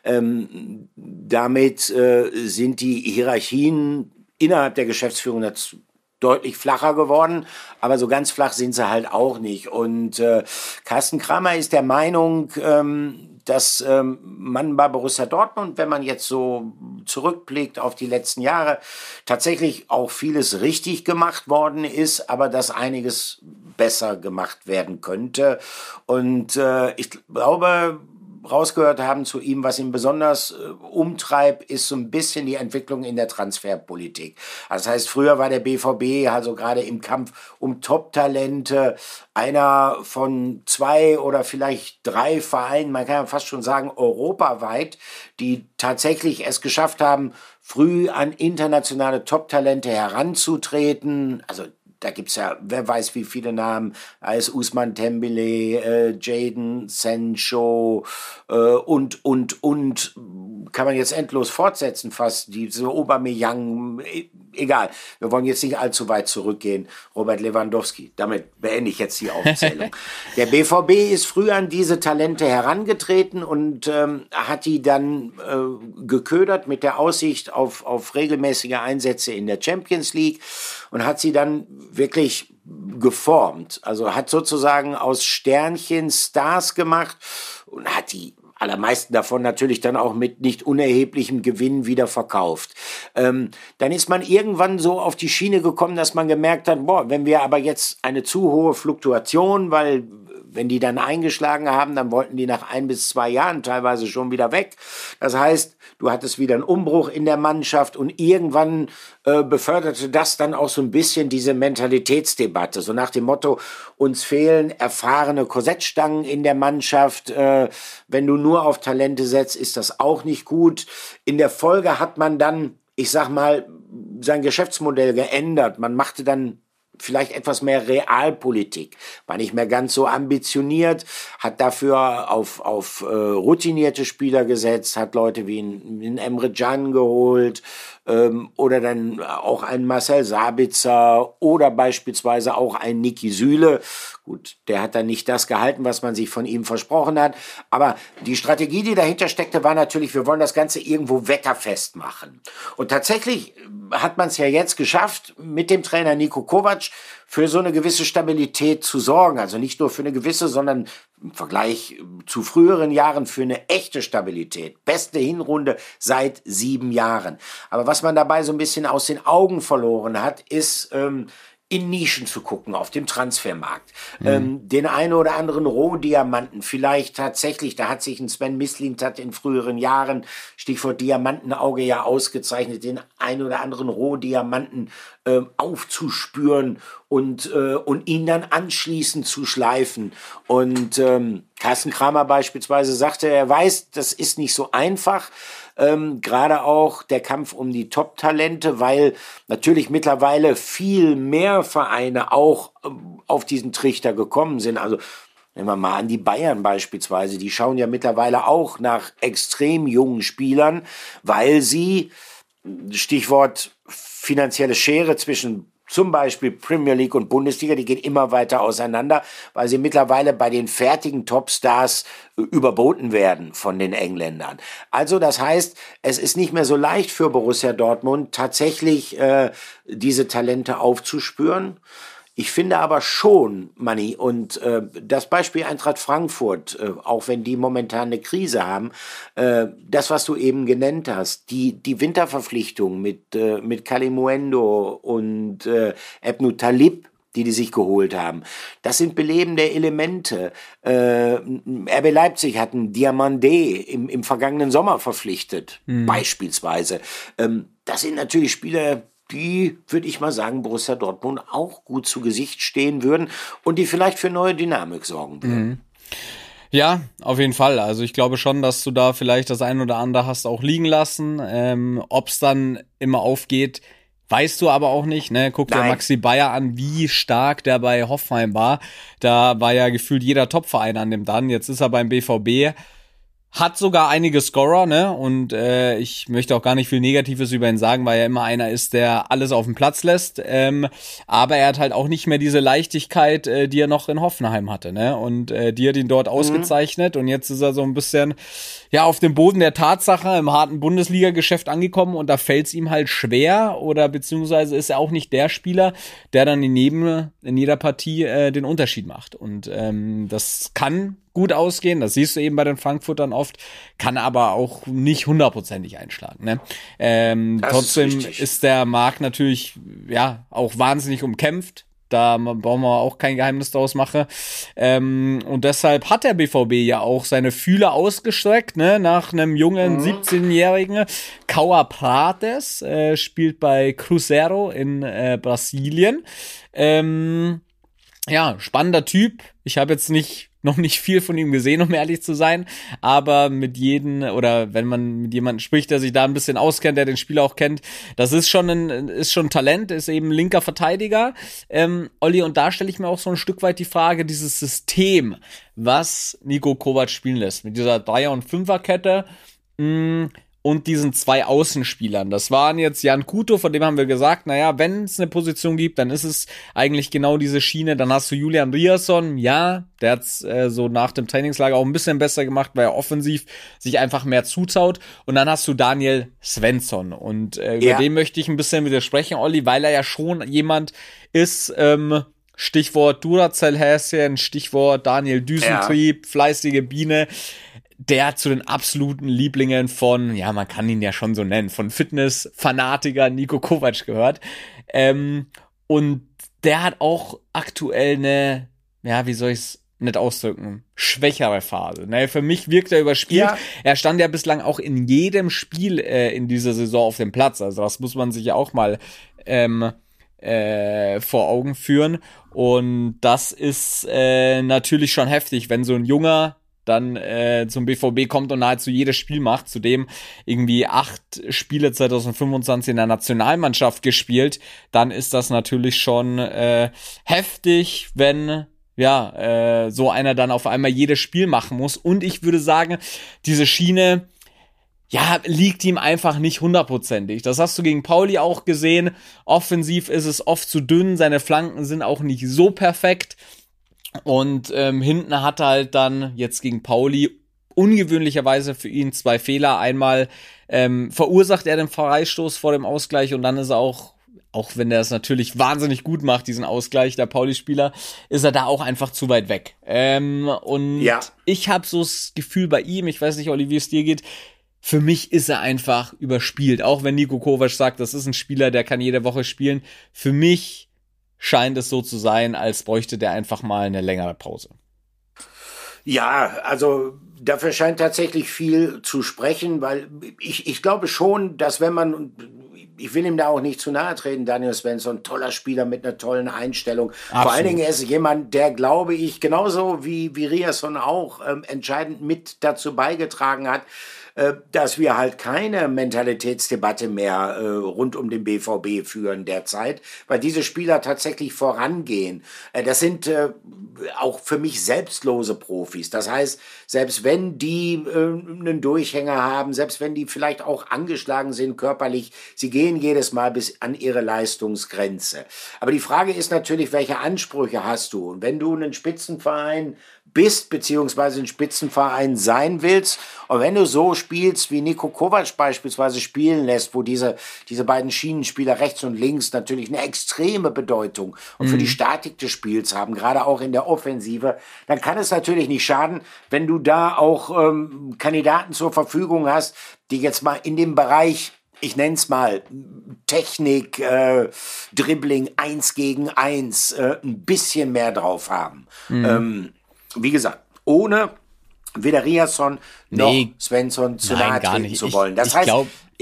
Damit sind die Hierarchien innerhalb der Geschäftsführung dazu deutlich flacher geworden, aber so ganz flach sind sie halt auch nicht. Und Carsten Kramer ist der Meinung, dass man bei Borussia Dortmund, wenn man jetzt so zurückblickt auf die letzten Jahre, tatsächlich auch vieles richtig gemacht worden ist, aber dass einiges besser gemacht werden könnte. Und ich glaube, rausgehört haben zu ihm, was ihn besonders umtreibt, ist so ein bisschen die Entwicklung in der Transferpolitik. Also das heißt, früher war der BVB also gerade im Kampf um Top-Talente einer von 2 oder vielleicht 3 Vereinen, man kann ja fast schon sagen europaweit, die tatsächlich es geschafft haben, früh an internationale Top-Talente heranzutreten. Also da gibt's ja, wer weiß wie viele Namen, als Ousmane Dembélé, Jadon Sancho und, kann man jetzt endlos fortsetzen fast, diese Aubameyang, egal. Wir wollen jetzt nicht allzu weit zurückgehen. Robert Lewandowski, damit beende ich jetzt die Aufzählung. Der BVB ist früh an diese Talente herangetreten und hat die dann geködert mit der Aussicht auf regelmäßige Einsätze in der Champions League und hat sie dann wirklich geformt. Also hat sozusagen aus Sternchen Stars gemacht und hat die allermeisten davon natürlich dann auch mit nicht unerheblichem Gewinn wieder verkauft. Dann ist man irgendwann so auf die Schiene gekommen, dass man gemerkt hat, boah, wenn wir aber jetzt eine zu hohe Fluktuation, weil wenn die dann eingeschlagen haben, dann wollten die nach 1 bis 2 Jahren teilweise schon wieder weg. Das heißt, du hattest wieder einen Umbruch in der Mannschaft und irgendwann beförderte das dann auch so ein bisschen diese Mentalitätsdebatte. So nach dem Motto, uns fehlen erfahrene Korsettstangen in der Mannschaft. Wenn du nur auf Talente setzt, ist das auch nicht gut. In der Folge hat man dann, ich sag mal, sein Geschäftsmodell geändert. Man machte dann vielleicht etwas mehr Realpolitik, war nicht mehr ganz so ambitioniert, hat dafür auf routinierte Spieler gesetzt, hat Leute wie einen Emre Can geholt oder dann auch einen Marcel Sabitzer oder beispielsweise auch einen Niki Süle. Gut, der hat dann nicht das gehalten, was man sich von ihm versprochen hat, aber die Strategie, die dahinter steckte, war natürlich, wir wollen das Ganze irgendwo wetterfest machen. Und tatsächlich hat man es ja jetzt geschafft, mit dem Trainer Niko Kovac für so eine gewisse Stabilität zu sorgen. Also nicht nur für eine gewisse, sondern im Vergleich zu früheren Jahren für eine echte Stabilität. Beste Hinrunde seit 7 Jahren. Aber was man dabei so ein bisschen aus den Augen verloren hat, ist in Nischen zu gucken auf dem Transfermarkt. Den einen oder anderen Rohdiamanten, vielleicht tatsächlich, da hat sich ein Sven Mislintat in früheren Jahren, Stichwort Diamantenauge, ja ausgezeichnet, den einen oder anderen Rohdiamanten aufzuspüren und ihn dann anschließend zu schleifen. Und Carsten Kramer beispielsweise sagte, er weiß, das ist nicht so einfach, gerade auch der Kampf um die Top-Talente, weil natürlich mittlerweile viel mehr Vereine auch auf diesen Trichter gekommen sind. Also nehmen wir mal an die Bayern beispielsweise, die schauen ja mittlerweile auch nach extrem jungen Spielern, weil sie, Stichwort finanzielle Schere zwischen zum Beispiel Premier League und Bundesliga, die geht immer weiter auseinander, weil sie mittlerweile bei den fertigen Topstars überboten werden von den Engländern. Also das heißt, es ist nicht mehr so leicht für Borussia Dortmund, tatsächlich diese Talente aufzuspüren. Ich finde aber schon, Manni, und das Beispiel Eintracht Frankfurt, auch wenn die momentan eine Krise haben, das, was du eben genannt hast, die Winterverpflichtung mit Kalimuendo und Ebnou Talib, die sich geholt haben. Das sind belebende Elemente. RB Leipzig hat einen Diamandé im vergangenen Sommer verpflichtet, beispielsweise. Das sind natürlich Spieler, die, würde ich mal sagen, Borussia Dortmund auch gut zu Gesicht stehen würden und die vielleicht für neue Dynamik sorgen würden. Ja, auf jeden Fall. Also ich glaube schon, dass du da vielleicht das ein oder andere hast auch liegen lassen. Ob es dann immer aufgeht, weißt du aber auch nicht, ne? Guck dir Maxi Bayer an, wie stark der bei Hoffenheim war. Da war ja gefühlt jeder Topverein an dem dann. Jetzt ist er beim BVB. Hat sogar einige Scorer, ne? Und ich möchte auch gar nicht viel Negatives über ihn sagen, weil er immer einer ist, der alles auf den Platz lässt. Aber er hat halt auch nicht mehr diese Leichtigkeit, die er noch in Hoffenheim hatte, ne? Und die hat ihn dort ausgezeichnet. Und jetzt ist er so ein bisschen auf dem Boden der Tatsache im harten Bundesliga-Geschäft angekommen. Und da fällt es ihm halt schwer, oder beziehungsweise ist er auch nicht der Spieler, der dann in jeder Partie den Unterschied macht. Und das kann gut ausgehen, das siehst du eben bei den Frankfurtern oft, kann aber auch nicht 100%ig einschlagen. Ne? Trotzdem ist der Markt natürlich auch wahnsinnig umkämpft. Da brauchen wir auch kein Geheimnis draus machen. Und deshalb hat der BVB ja auch seine Fühler ausgestreckt, ne? Nach einem jungen 17-jährigen Cauã Prates, spielt bei Cruzeiro in Brasilien. Spannender Typ. Ich habe jetzt noch nicht viel von ihm gesehen, um ehrlich zu sein, aber wenn man mit jemandem spricht, der sich da ein bisschen auskennt, der den Spieler auch kennt, das ist schon ein Talent, ist eben linker Verteidiger. Olli, und da stelle ich mir auch so ein Stück weit die Frage, dieses System, was Niko Kovac spielen lässt, mit dieser 3er- und 5er-Kette, und diesen zwei Außenspielern. Das waren jetzt Jan Kuto, von dem haben wir gesagt, wenn es eine Position gibt, dann ist es eigentlich genau diese Schiene. Dann hast du Julian Riasson, der hat's so nach dem Trainingslager auch ein bisschen besser gemacht, weil er offensiv sich einfach mehr zutraut. Und dann hast du Daniel Svensson. Und über den möchte ich ein bisschen widersprechen, Olli, weil er ja schon jemand ist, Stichwort Duracell-Häschen, Stichwort Daniel Düsentrieb, fleißige Biene, der zu den absoluten Lieblingen von, man kann ihn ja schon so nennen, von Fitness-Fanatiker Niko Kovac gehört. Und der hat auch aktuell eine, wie soll ich es nicht ausdrücken, schwächere Phase. Ne? Für mich wirkt er überspielt. Ja. Er stand ja bislang auch in jedem Spiel in dieser Saison auf dem Platz. Also das muss man sich ja auch mal vor Augen führen. Und das ist natürlich schon heftig, wenn so ein Junger dann zum BVB kommt und nahezu jedes Spiel macht, zudem irgendwie 8 Spiele 2025 in der Nationalmannschaft gespielt, dann ist das natürlich schon heftig, wenn so einer dann auf einmal jedes Spiel machen muss. Und ich würde sagen, diese Schiene liegt ihm einfach nicht 100%ig. Das hast du gegen Pauli auch gesehen. Offensiv ist es oft zu dünn, seine Flanken sind auch nicht so perfekt. Und hinten hat er halt dann jetzt gegen Pauli ungewöhnlicherweise für ihn 2 Fehler. Einmal verursacht er den Freistoß vor dem Ausgleich und dann ist er auch wenn er es natürlich wahnsinnig gut macht, diesen Ausgleich, der Pauli-Spieler, ist er da auch einfach zu weit weg. Ich habe so das Gefühl bei ihm, ich weiß nicht, Olli, wie es dir geht, für mich ist er einfach überspielt. Auch wenn Niko Kovac sagt, das ist ein Spieler, der kann jede Woche spielen. Für mich scheint es so zu sein, als bräuchte der einfach mal eine längere Pause. Ja, also dafür scheint tatsächlich viel zu sprechen, weil ich glaube schon, dass ich will ihm da auch nicht zu nahe treten, Daniel Svensson, toller Spieler mit einer tollen Einstellung. Absolut. Vor allen Dingen er ist jemand, der, glaube ich, genauso wie Riasson auch entscheidend mit dazu beigetragen hat, dass wir halt keine Mentalitätsdebatte mehr rund um den BVB führen derzeit, weil diese Spieler tatsächlich vorangehen. Das sind auch für mich selbstlose Profis. Das heißt, selbst wenn die einen Durchhänger haben, selbst wenn die vielleicht auch angeschlagen sind körperlich, sie gehen jedes Mal bis an ihre Leistungsgrenze. Aber die Frage ist natürlich, welche Ansprüche hast du? Und wenn du einen Spitzenverein bist, beziehungsweise ein Spitzenverein sein willst. Und wenn du so spielst, wie Niko Kovac beispielsweise spielen lässt, wo diese beiden Schienenspieler rechts und links natürlich eine extreme Bedeutung und für die Statik des Spiels haben, gerade auch in der Offensive, dann kann es natürlich nicht schaden, wenn du da auch Kandidaten zur Verfügung hast, die jetzt mal in dem Bereich, ich nenne es mal Technik, Dribbling 1 gegen 1, ein bisschen mehr drauf haben. Wie gesagt, ohne weder Riasson noch Svensson zu nahe treten zu wollen. Das heißt,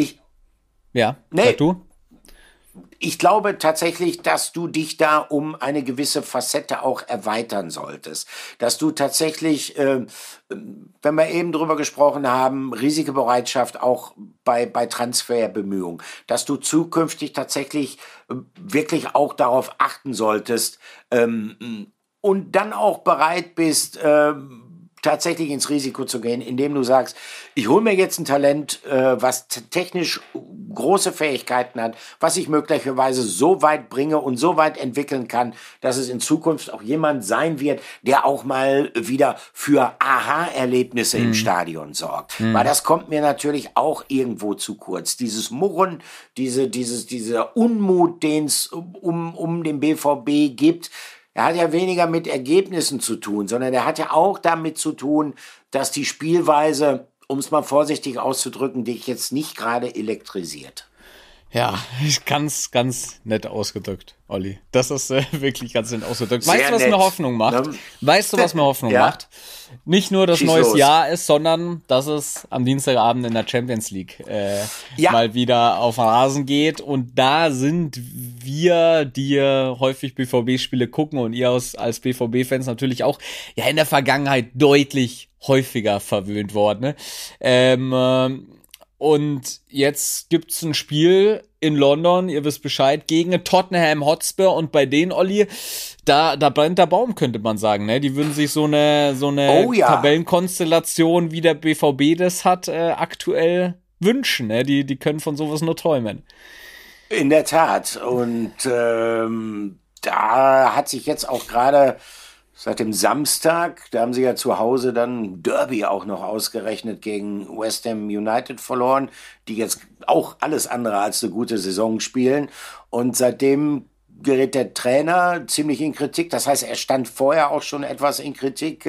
sag du? Ich glaube tatsächlich, dass du dich da um eine gewisse Facette auch erweitern solltest. Dass du tatsächlich, wenn wir eben drüber gesprochen haben, Risikobereitschaft auch bei Transferbemühungen, dass du zukünftig tatsächlich wirklich auch darauf achten solltest und dann auch bereit bist, tatsächlich ins Risiko zu gehen, indem du sagst, ich hole mir jetzt ein Talent, was technisch große Fähigkeiten hat, was ich möglicherweise so weit bringe und so weit entwickeln kann, dass es in Zukunft auch jemand sein wird, der auch mal wieder für Aha-Erlebnisse im Stadion sorgt. Weil das kommt mir natürlich auch irgendwo zu kurz. Dieses Murren, dieser Unmut, den es um den BVB gibt, er hat ja weniger mit Ergebnissen zu tun, sondern er hat ja auch damit zu tun, dass die Spielweise, um es mal vorsichtig auszudrücken, dich jetzt nicht gerade elektrisiert. Ja, ganz, ganz nett ausgedrückt, Olli. Das ist wirklich ganz nett ausgedrückt. Weißt du, was mir Hoffnung macht? Weißt du, was mir Hoffnung macht? Nicht nur das neues Jahr ist, sondern dass es am Dienstagabend in der Champions League mal wieder auf den Rasen geht. Und da sind wir, die häufig BVB-Spiele gucken und ihr als BVB-Fans natürlich auch, ja in der Vergangenheit deutlich häufiger verwöhnt worden. Ne? Und jetzt gibt's ein Spiel in London, ihr wisst Bescheid, gegen Tottenham Hotspur und bei denen, Olli, da brennt der Baum, könnte man sagen, ne? Die würden sich so eine Tabellenkonstellation, wie der BVB das hat, aktuell wünschen, ne? Die können von sowas nur träumen. In der Tat. Und da hat sich jetzt auch gerade seit dem Samstag, da haben sie ja zu Hause dann Derby auch noch ausgerechnet gegen West Ham United verloren, die jetzt auch alles andere als eine gute Saison spielen. Und seitdem gerät der Trainer ziemlich in Kritik. Das heißt, er stand vorher auch schon etwas in Kritik.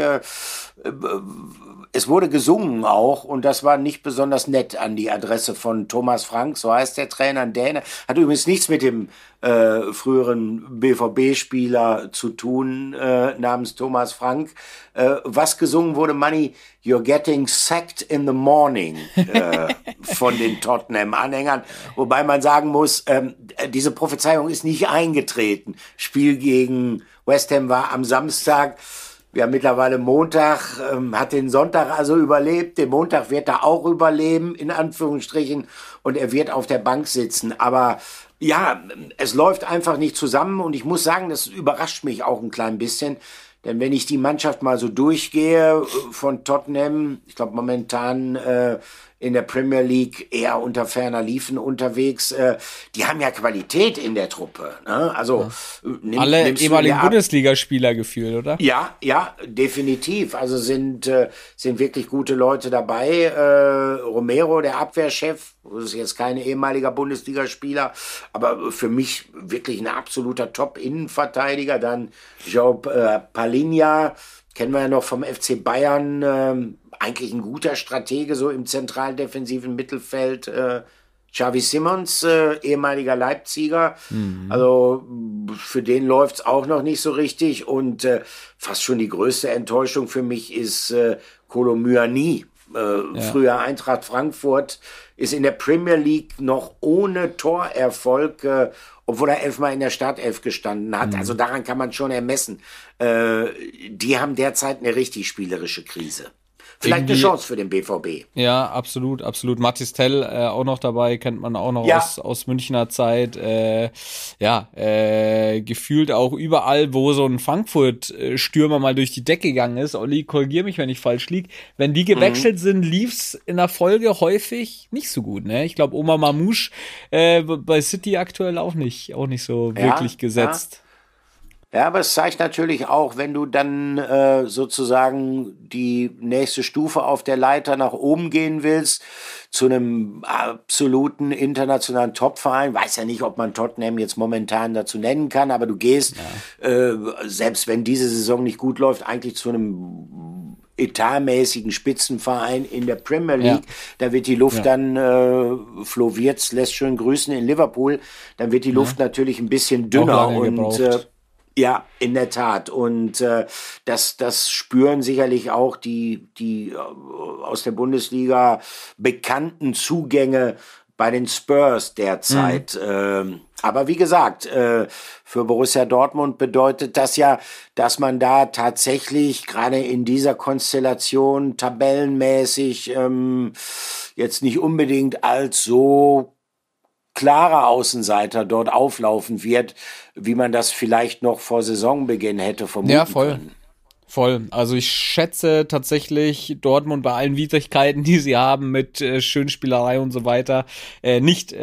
Es wurde gesungen auch und das war nicht besonders nett an die Adresse von Thomas Frank, so heißt der Trainer, ein Däne. Hat übrigens nichts mit dem früheren BVB-Spieler zu tun, namens Thomas Frank. Was gesungen wurde, Manni, you're getting sacked in the morning, von den Tottenham-Anhängern. Wobei man sagen muss, diese Prophezeiung ist nicht eingetreten. Spiel gegen West Ham war am Samstag. Wir haben mittlerweile Montag, hat den Sonntag also überlebt. Den Montag wird er auch überleben, in Anführungsstrichen. Und er wird auf der Bank sitzen. Aber ja, es läuft einfach nicht zusammen. Und ich muss sagen, das überrascht mich auch ein klein bisschen. Denn wenn ich die Mannschaft mal so durchgehe von Tottenham, ich glaube momentan in der Premier League eher unter ferner Liefen unterwegs, die haben ja Qualität in der Truppe. Ne? Also alle ehemaligen Bundesligaspieler gefühlt, oder? Ja, definitiv. Also sind wirklich gute Leute dabei. Romero, der Abwehrchef, das ist jetzt kein ehemaliger Bundesligaspieler, aber für mich wirklich ein absoluter Top-Innenverteidiger. Dann Job Palinha, kennen wir ja noch vom FC Bayern, eigentlich ein guter Stratege, so im zentralen defensiven Mittelfeld. Xavi Simons, ehemaliger Leipziger. Also für den läuft's auch noch nicht so richtig. Und fast schon die größte Enttäuschung für mich ist Kolo Muani. Früher Eintracht Frankfurt, ist in der Premier League noch ohne Torerfolg, obwohl er 11-mal in der Startelf gestanden hat. Also daran kann man schon ermessen. Die haben derzeit eine richtig spielerische Krise. Vielleicht eine Chance für den BVB. Ja, absolut. Mathis Tell auch noch dabei, kennt man auch noch aus Münchner Zeit. Gefühlt auch überall, wo so ein Frankfurt-Stürmer mal durch die Decke gegangen ist. Olli, korrigier mich, wenn ich falsch lieg. Wenn die gewechselt sind, lief's in der Folge häufig nicht so gut. Ne? Ich glaube, Omar Mamouche bei City aktuell auch nicht so wirklich gesetzt. Ja, aber es zeigt natürlich auch, wenn du dann sozusagen die nächste Stufe auf der Leiter nach oben gehen willst, zu einem absoluten internationalen Topverein, weiß ja nicht, ob man Tottenham jetzt momentan dazu nennen kann, aber du gehst, selbst wenn diese Saison nicht gut läuft, eigentlich zu einem etatmäßigen Spitzenverein in der Premier League, da wird die Luft dann, Flo Wirtz lässt schön grüßen in Liverpool, dann wird die Luft natürlich ein bisschen dünner und ja, in der Tat. Und das spüren sicherlich auch die aus der Bundesliga bekannten Zugänge bei den Spurs derzeit. Aber wie gesagt, für Borussia Dortmund bedeutet das ja, dass man da tatsächlich gerade in dieser Konstellation tabellenmäßig jetzt nicht unbedingt als so klarer Außenseiter dort auflaufen wird, wie man das vielleicht noch vor Saisonbeginn hätte vermuten können. Voll. Also ich schätze tatsächlich Dortmund bei allen Widrigkeiten, die sie haben mit Schönspielerei und so weiter, nicht.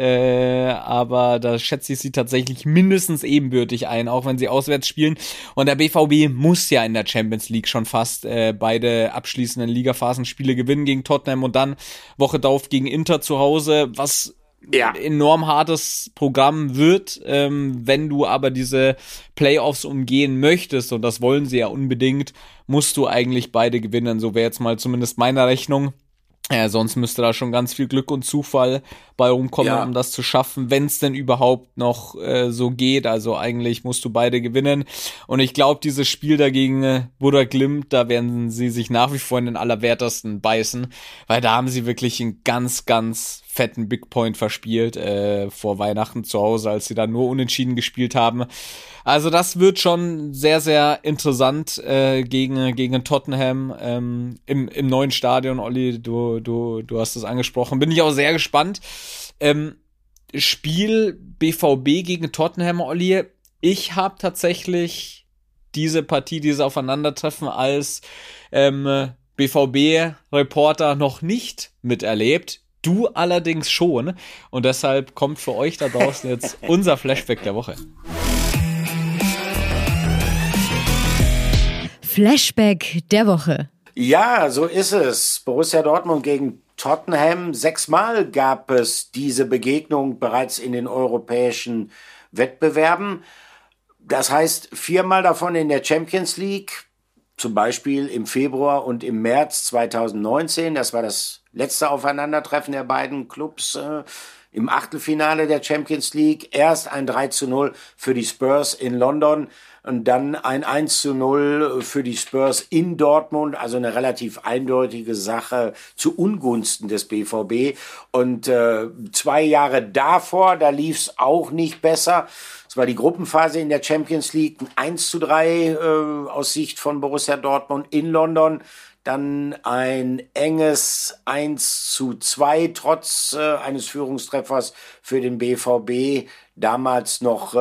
Aber da schätze ich sie tatsächlich mindestens ebenbürtig ein, auch wenn sie auswärts spielen. Und der BVB muss ja in der Champions League schon fast beide abschließenden Ligaphasenspiele gewinnen gegen Tottenham und dann Woche drauf gegen Inter zu Hause, was enorm hartes Programm wird, wenn du aber diese Playoffs umgehen möchtest, und das wollen sie ja unbedingt, musst du eigentlich beide gewinnen, so wäre jetzt mal zumindest meine Rechnung. Sonst müsste da schon ganz viel Glück und Zufall bei rumkommen, um das zu schaffen, wenn es denn überhaupt noch so geht. Also eigentlich musst du beide gewinnen. Und ich glaube, dieses Spiel dagegen Burak Glimt, da werden sie sich nach wie vor in den Allerwertesten beißen, weil da haben sie wirklich einen ganz, ganz fetten Big Point verspielt vor Weihnachten zu Hause, als sie da nur unentschieden gespielt haben. Also das wird schon sehr, sehr interessant gegen Tottenham im neuen Stadion. Olli, du hast es angesprochen. Bin ich auch sehr gespannt. Spiel BVB gegen Tottenham, Olli. Ich habe tatsächlich diese Partie, dieses Aufeinandertreffen als BVB-Reporter noch nicht miterlebt. Du allerdings schon. Und deshalb kommt für euch da draußen jetzt unser Flashback der Woche. Flashback der Woche. Ja, so ist es. Borussia Dortmund gegen Tottenham. 6-mal gab es diese Begegnung bereits in den europäischen Wettbewerben. Das heißt, 4-mal davon in der Champions League. Zum Beispiel im Februar und im März 2019. Das war das letzte Aufeinandertreffen der beiden Clubs im Achtelfinale der Champions League. Erst ein 3-0 für die Spurs in London und dann ein 1-0 für die Spurs in Dortmund. Also eine relativ eindeutige Sache zu Ungunsten des BVB. Und 2 Jahre davor, da lief es auch nicht besser. Es war die Gruppenphase in der Champions League, ein 1-3 aus Sicht von Borussia Dortmund in London. Dann ein enges 1-2 trotz eines Führungstreffers für den BVB. Damals noch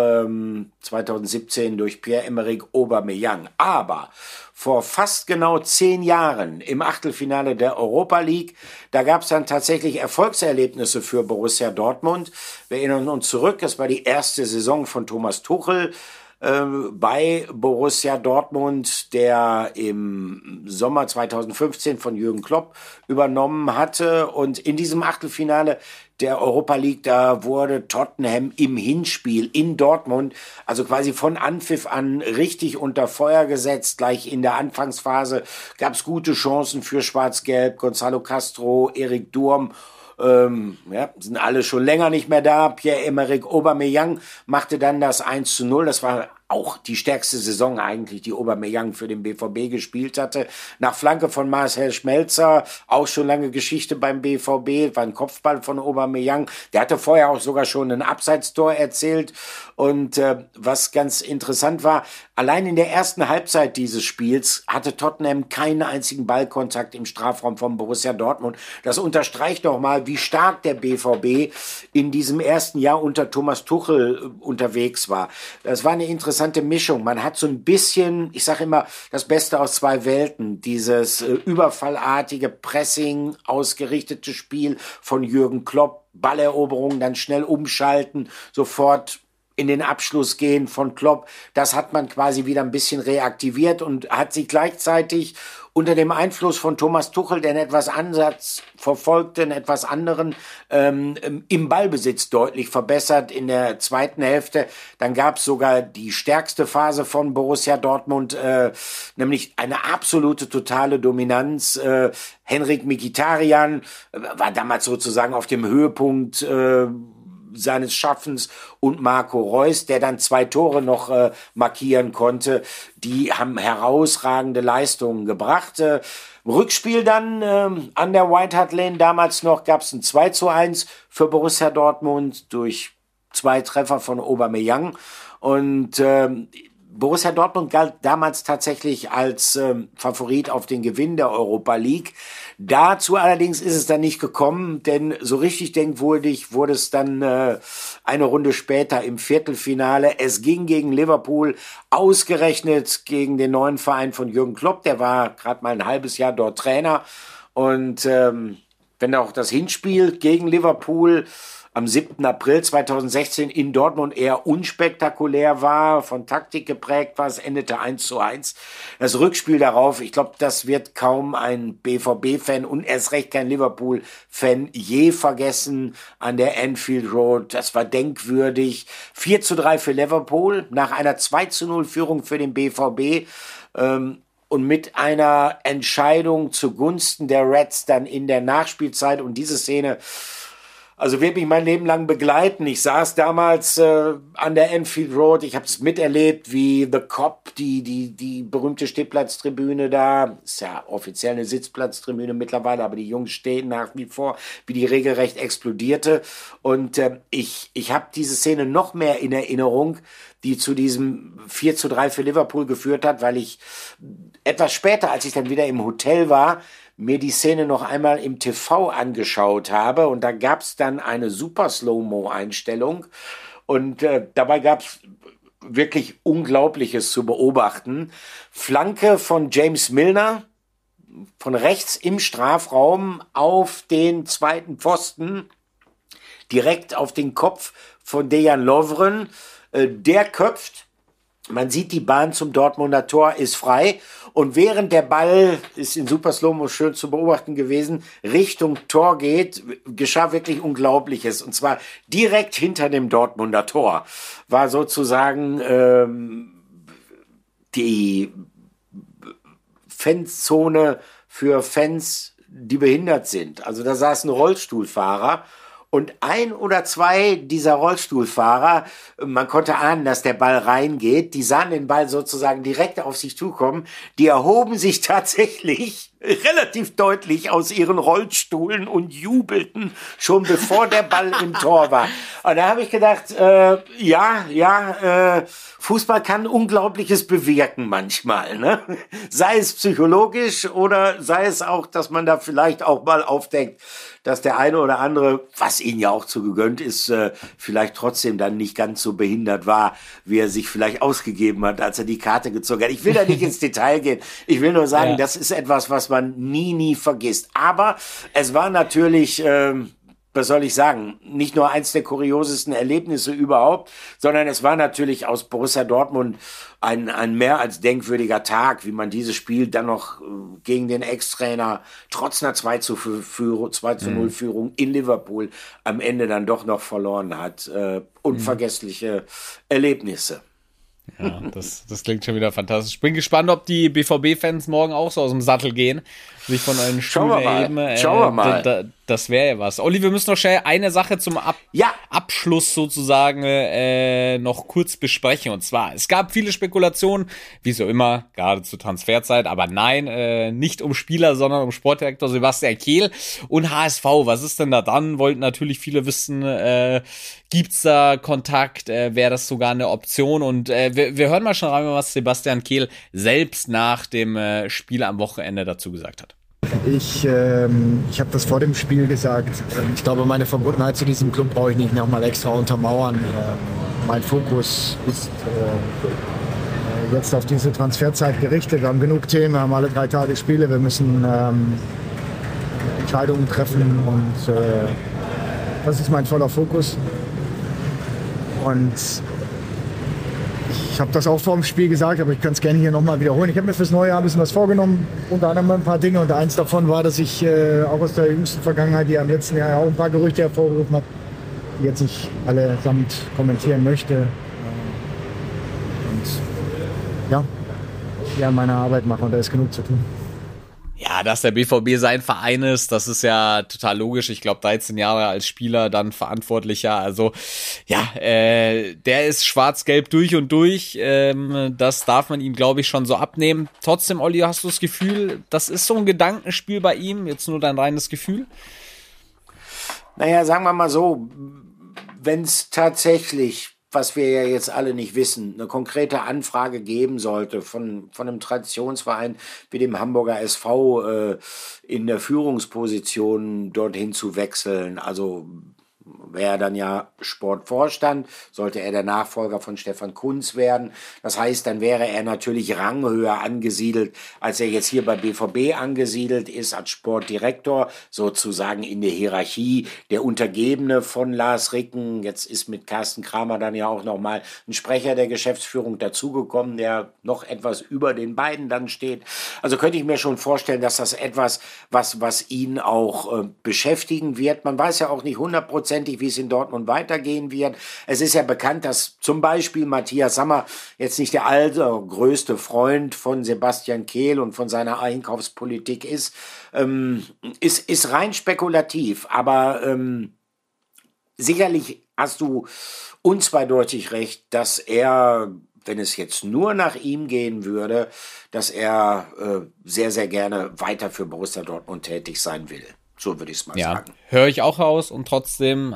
2017 durch Pierre-Emerick Aubameyang. Aber vor fast genau 10 Jahren im Achtelfinale der Europa League, da gab es dann tatsächlich Erfolgserlebnisse für Borussia Dortmund. Wir erinnern uns zurück, das war die erste Saison von Thomas Tuchel bei Borussia Dortmund, der im Sommer 2015 von Jürgen Klopp übernommen hatte. Und in diesem Achtelfinale der Europa League, da wurde Tottenham im Hinspiel in Dortmund, also quasi von Anpfiff an, richtig unter Feuer gesetzt. Gleich in der Anfangsphase gab es gute Chancen für Schwarz-Gelb. Gonzalo Castro, Erik Durm, sind alle schon länger nicht mehr da. Pierre-Emerick Aubameyang machte dann das 1-0. Das war auch die stärkste Saison eigentlich, die Aubameyang für den BVB gespielt hatte. Nach Flanke von Marcel Schmelzer, auch schon lange Geschichte beim BVB, war ein Kopfball von Aubameyang. Der hatte vorher auch sogar schon ein Abseitstor erzielt. Und was ganz interessant war, allein in der ersten Halbzeit dieses Spiels hatte Tottenham keinen einzigen Ballkontakt im Strafraum von Borussia Dortmund. Das unterstreicht nochmal, wie stark der BVB in diesem ersten Jahr unter Thomas Tuchel unterwegs war. Das war eine interessante Mischung. Man hat so ein bisschen, ich sage immer, das Beste aus 2 Welten. Dieses überfallartige Pressing, ausgerichtete Spiel von Jürgen Klopp, Balleroberung, dann schnell umschalten, sofort in den Abschluss gehen von Klopp. Das hat man quasi wieder ein bisschen reaktiviert und hat sich gleichzeitig unter dem Einfluss von Thomas Tuchel, der einen etwas Ansatz verfolgte, einen etwas anderen, im Ballbesitz deutlich verbessert in der zweiten Hälfte. Dann gab es sogar die stärkste Phase von Borussia Dortmund, nämlich eine absolute totale Dominanz. Henrik Mkhitaryan war damals sozusagen auf dem Höhepunkt seines Schaffens und Marco Reus, der dann 2 Tore noch markieren konnte. Die haben herausragende Leistungen gebracht. Rückspiel dann an der White Hart Lane damals noch gab es ein 2:1 für Borussia Dortmund durch 2 Treffer von Aubameyang und Borussia Dortmund galt damals tatsächlich als Favorit auf den Gewinn der Europa League. Dazu allerdings ist es dann nicht gekommen, denn so richtig denkwürdig wurde es dann eine Runde später im Viertelfinale. Es ging gegen Liverpool, ausgerechnet gegen den neuen Verein von Jürgen Klopp. Der war gerade mal ein halbes Jahr dort Trainer. Und wenn auch das Hinspiel gegen Liverpool am 7. April 2016 in Dortmund eher unspektakulär war, von Taktik geprägt war, es endete 1:1. Das Rückspiel darauf, ich glaube, das wird kaum ein BVB-Fan und erst recht kein Liverpool-Fan je vergessen an der Anfield Road. Das war denkwürdig. 4:3 für Liverpool nach einer 2:0-Führung für den BVB. Und mit einer Entscheidung zugunsten der Reds dann in der Nachspielzeit und diese Szene also wird mich mein Leben lang begleiten. Ich saß damals an der Anfield Road. Ich habe es miterlebt, wie The Kop, die berühmte Stehplatztribüne da, ist ja offiziell eine Sitzplatztribüne mittlerweile, aber die Jungs stehen nach wie vor, wie die regelrecht explodierte. Und ich habe diese Szene noch mehr in Erinnerung, die zu diesem 4:3 für Liverpool geführt hat, weil ich etwas später, als ich dann wieder im Hotel war, mir die Szene noch einmal im TV angeschaut habe und da gab es dann eine super Slow-Mo-Einstellung und dabei gab es wirklich Unglaubliches zu beobachten. Flanke von James Milner von rechts im Strafraum auf den zweiten Pfosten, direkt auf den Kopf von Dejan Lovren. Der köpft. Man sieht, die Bahn zum Dortmunder Tor ist frei und während der Ball, ist in Super Slow-Mo schön zu beobachten gewesen, Richtung Tor geht, geschah wirklich Unglaubliches und zwar direkt hinter dem Dortmunder Tor war sozusagen die Fanzone für Fans, die behindert sind. Also da saßen Rollstuhlfahrer. Und 1 oder 2 dieser Rollstuhlfahrer, man konnte ahnen, dass der Ball reingeht, die sahen den Ball sozusagen direkt auf sich zukommen, die erhoben sich tatsächlich relativ deutlich aus ihren Rollstühlen und jubelten schon bevor der Ball im Tor war. Und da habe ich gedacht, Fußball kann Unglaubliches bewirken manchmal, ne? Sei es psychologisch oder sei es auch, dass man da vielleicht auch mal aufdeckt, dass der eine oder andere, was ihnen ja auch zu gegönnt ist, vielleicht trotzdem dann nicht ganz so behindert war, wie er sich vielleicht ausgegeben hat, als er die Karte gezogen hat. Ich will da nicht ins Detail gehen. Ich will nur sagen, das ist etwas, was man nie vergisst. Aber es war natürlich, was soll ich sagen, nicht nur eins der kuriosesten Erlebnisse überhaupt, sondern es war natürlich aus Borussia Dortmund ein mehr als denkwürdiger Tag, wie man dieses Spiel dann noch gegen den Ex-Trainer trotz einer 2:0 Führung in Liverpool am Ende dann doch noch verloren hat. Unvergessliche Erlebnisse. Ja, das klingt schon wieder fantastisch. Ich bin gespannt, ob die BVB-Fans morgen auch so aus dem Sattel gehen, sich von euren Stühlen erheben. Schauen wir mal. Das wäre ja was. Olli, wir müssen noch schnell eine Sache zum Abschluss sozusagen noch kurz besprechen. Und zwar, es gab viele Spekulationen, wie so immer, gerade zur Transferzeit, aber nein, nicht um Spieler, sondern um Sportdirektor Sebastian Kehl und HSV. Was ist denn da dann? Wollten natürlich viele wissen, gibt's da Kontakt? Wäre das sogar eine Option? Und wir hören mal schon rein, was Sebastian Kehl selbst nach dem Spiel am Wochenende dazu gesagt hat. Ich habe das vor dem Spiel gesagt. Ich glaube, meine Verbundenheit zu diesem Club brauche ich nicht nochmal extra untermauern. Mein Fokus ist jetzt auf diese Transferzeit gerichtet. Wir haben genug Themen, wir haben alle 3 Tage Spiele. Wir müssen Entscheidungen treffen und das ist mein voller Fokus. Und ich habe das auch vor dem Spiel gesagt, aber ich kann es gerne hier nochmal wiederholen. Ich habe mir fürs neue Jahr ein bisschen was vorgenommen, unter anderem ein paar Dinge. Und eins davon war, dass ich auch aus der jüngsten Vergangenheit, die am letzten Jahr auch ein paar Gerüchte hervorgerufen hat, die jetzt nicht allesamt kommentieren möchte. Und ja, ich an meiner Arbeit mache und da ist genug zu tun. Ja, dass der BVB sein Verein ist, das ist ja total logisch. Ich glaube, 13 Jahre als Spieler, dann Verantwortlicher. Also ja, der ist schwarz-gelb durch und durch. Das darf man ihm, glaube ich, schon so abnehmen. Trotzdem, Olli, hast du das Gefühl, das ist so ein Gedankenspiel bei ihm? Jetzt nur dein reines Gefühl? Naja, sagen wir mal so, wenn es tatsächlich, was wir ja jetzt alle nicht wissen, eine konkrete Anfrage geben sollte von einem Traditionsverein wie dem Hamburger SV in der Führungsposition dorthin zu wechseln, also wäre dann ja Sportvorstand, sollte er der Nachfolger von Stefan Kuntz werden. Das heißt, dann wäre er natürlich ranghöher angesiedelt, als er jetzt hier bei BVB angesiedelt ist, als Sportdirektor, sozusagen in der Hierarchie der Untergebene von Lars Ricken. Jetzt ist mit Carsten Kramer dann ja auch nochmal ein Sprecher der Geschäftsführung dazugekommen, der noch etwas über den beiden dann steht. Also könnte ich mir schon vorstellen, dass das etwas, was ihn auch beschäftigen wird. Man weiß ja auch nicht hundertprozentig, wie es in Dortmund weitergehen wird. Es ist ja bekannt, dass zum Beispiel Matthias Sammer jetzt nicht der allergrößte Freund von Sebastian Kehl und von seiner Einkaufspolitik ist. Ist rein spekulativ, aber sicherlich hast du unzweideutig recht, dass er, wenn es jetzt nur nach ihm gehen würde, dass er sehr, sehr gerne weiter für Borussia Dortmund tätig sein will. So würde ich es mal sagen. Höre ich auch raus und trotzdem,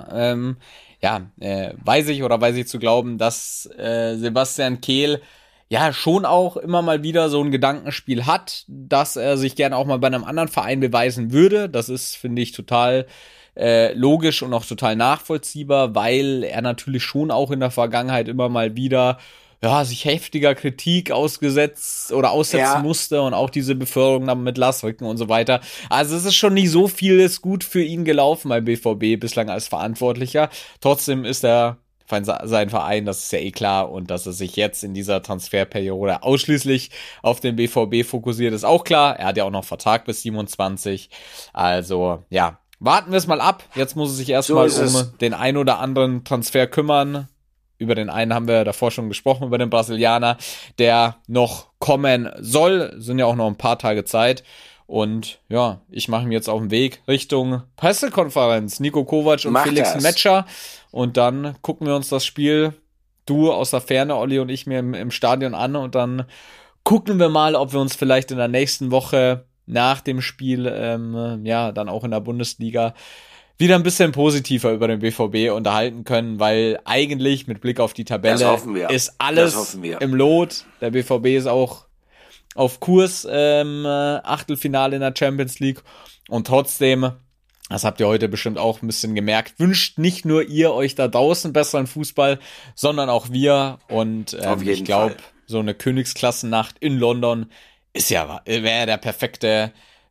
weiß ich zu glauben, dass Sebastian Kehl ja schon auch immer mal wieder so ein Gedankenspiel hat, dass er sich gerne auch mal bei einem anderen Verein beweisen würde. Das ist, finde ich, total logisch und auch total nachvollziehbar, weil er natürlich schon auch in der Vergangenheit immer mal wieder sich heftiger Kritik aussetzen musste und auch diese Beförderung dann mit Lars Ricken und so weiter. Also es ist schon nicht so vieles gut für ihn gelaufen beim BVB bislang als Verantwortlicher. Trotzdem ist er sein Verein, das ist ja eh klar, und dass er sich jetzt in dieser Transferperiode ausschließlich auf den BVB fokussiert, ist auch klar. Er hat ja auch noch Vertrag bis 27. Also ja, warten wir es mal ab. Jetzt muss er sich erstmal den ein oder anderen Transfer kümmern. Über den einen haben wir davor schon gesprochen, über den Brasilianer, der noch kommen soll. Sind ja auch noch ein paar Tage Zeit. Und ja, ich mache mich jetzt auf den Weg Richtung Pressekonferenz. Nico Kovac und Felix Metscher. Und dann gucken wir uns das Spiel, du aus der Ferne, Olli und ich, mir im Stadion an. Und dann gucken wir mal, ob wir uns vielleicht in der nächsten Woche nach dem Spiel, dann auch in der Bundesliga, wieder ein bisschen positiver über den BVB unterhalten können, weil eigentlich mit Blick auf die Tabelle ist alles im Lot. Der BVB ist auch auf Kurs, Achtelfinale in der Champions League, und trotzdem, das habt ihr heute bestimmt auch ein bisschen gemerkt, wünscht nicht nur ihr euch da draußen besseren Fußball, sondern auch wir, und ich glaube, so eine Königsklassennacht in London wäre der perfekte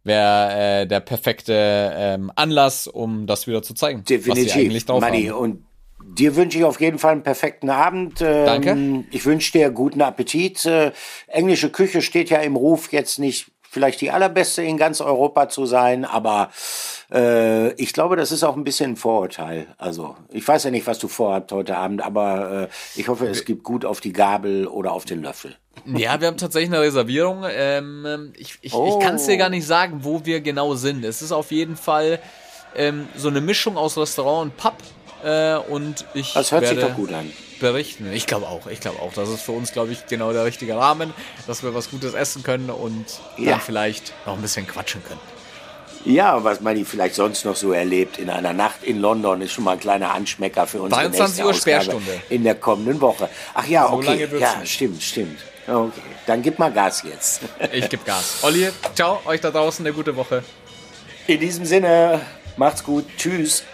Anlass, um das wieder zu zeigen. Definitiv, was wir eigentlich drauf Manni, haben. Und dir wünsche ich auf jeden Fall einen perfekten Abend. Danke. Ich wünsche dir guten Appetit. Englische Küche steht ja im Ruf, jetzt nicht vielleicht die allerbeste in ganz Europa zu sein, aber ich glaube, das ist auch ein bisschen ein Vorurteil. Also ich weiß ja nicht, was du vorhabt heute Abend, aber ich hoffe, es gibt gut auf die Gabel oder auf den Löffel. Ja, wir haben tatsächlich eine Reservierung. Ich kann es dir gar nicht sagen, wo wir genau sind. Es ist auf jeden Fall so eine Mischung aus Restaurant und Pub. Und ich das hört werde sich doch gut an. Berichten. Ich glaube auch. Das ist für uns, glaube ich, genau der richtige Rahmen, dass wir was Gutes essen können und dann vielleicht noch ein bisschen quatschen können. Ja, was man vielleicht sonst noch so erlebt in einer Nacht in London, ist schon mal ein kleiner Anschmecker für unsere 23 Uhr Sperrstunde in der kommenden Woche. Ach ja, so okay. Ja, stimmt. Okay, dann gib mal Gas jetzt. Ich gebe Gas. Olli, ciao, euch da draußen eine gute Woche. In diesem Sinne, macht's gut. Tschüss.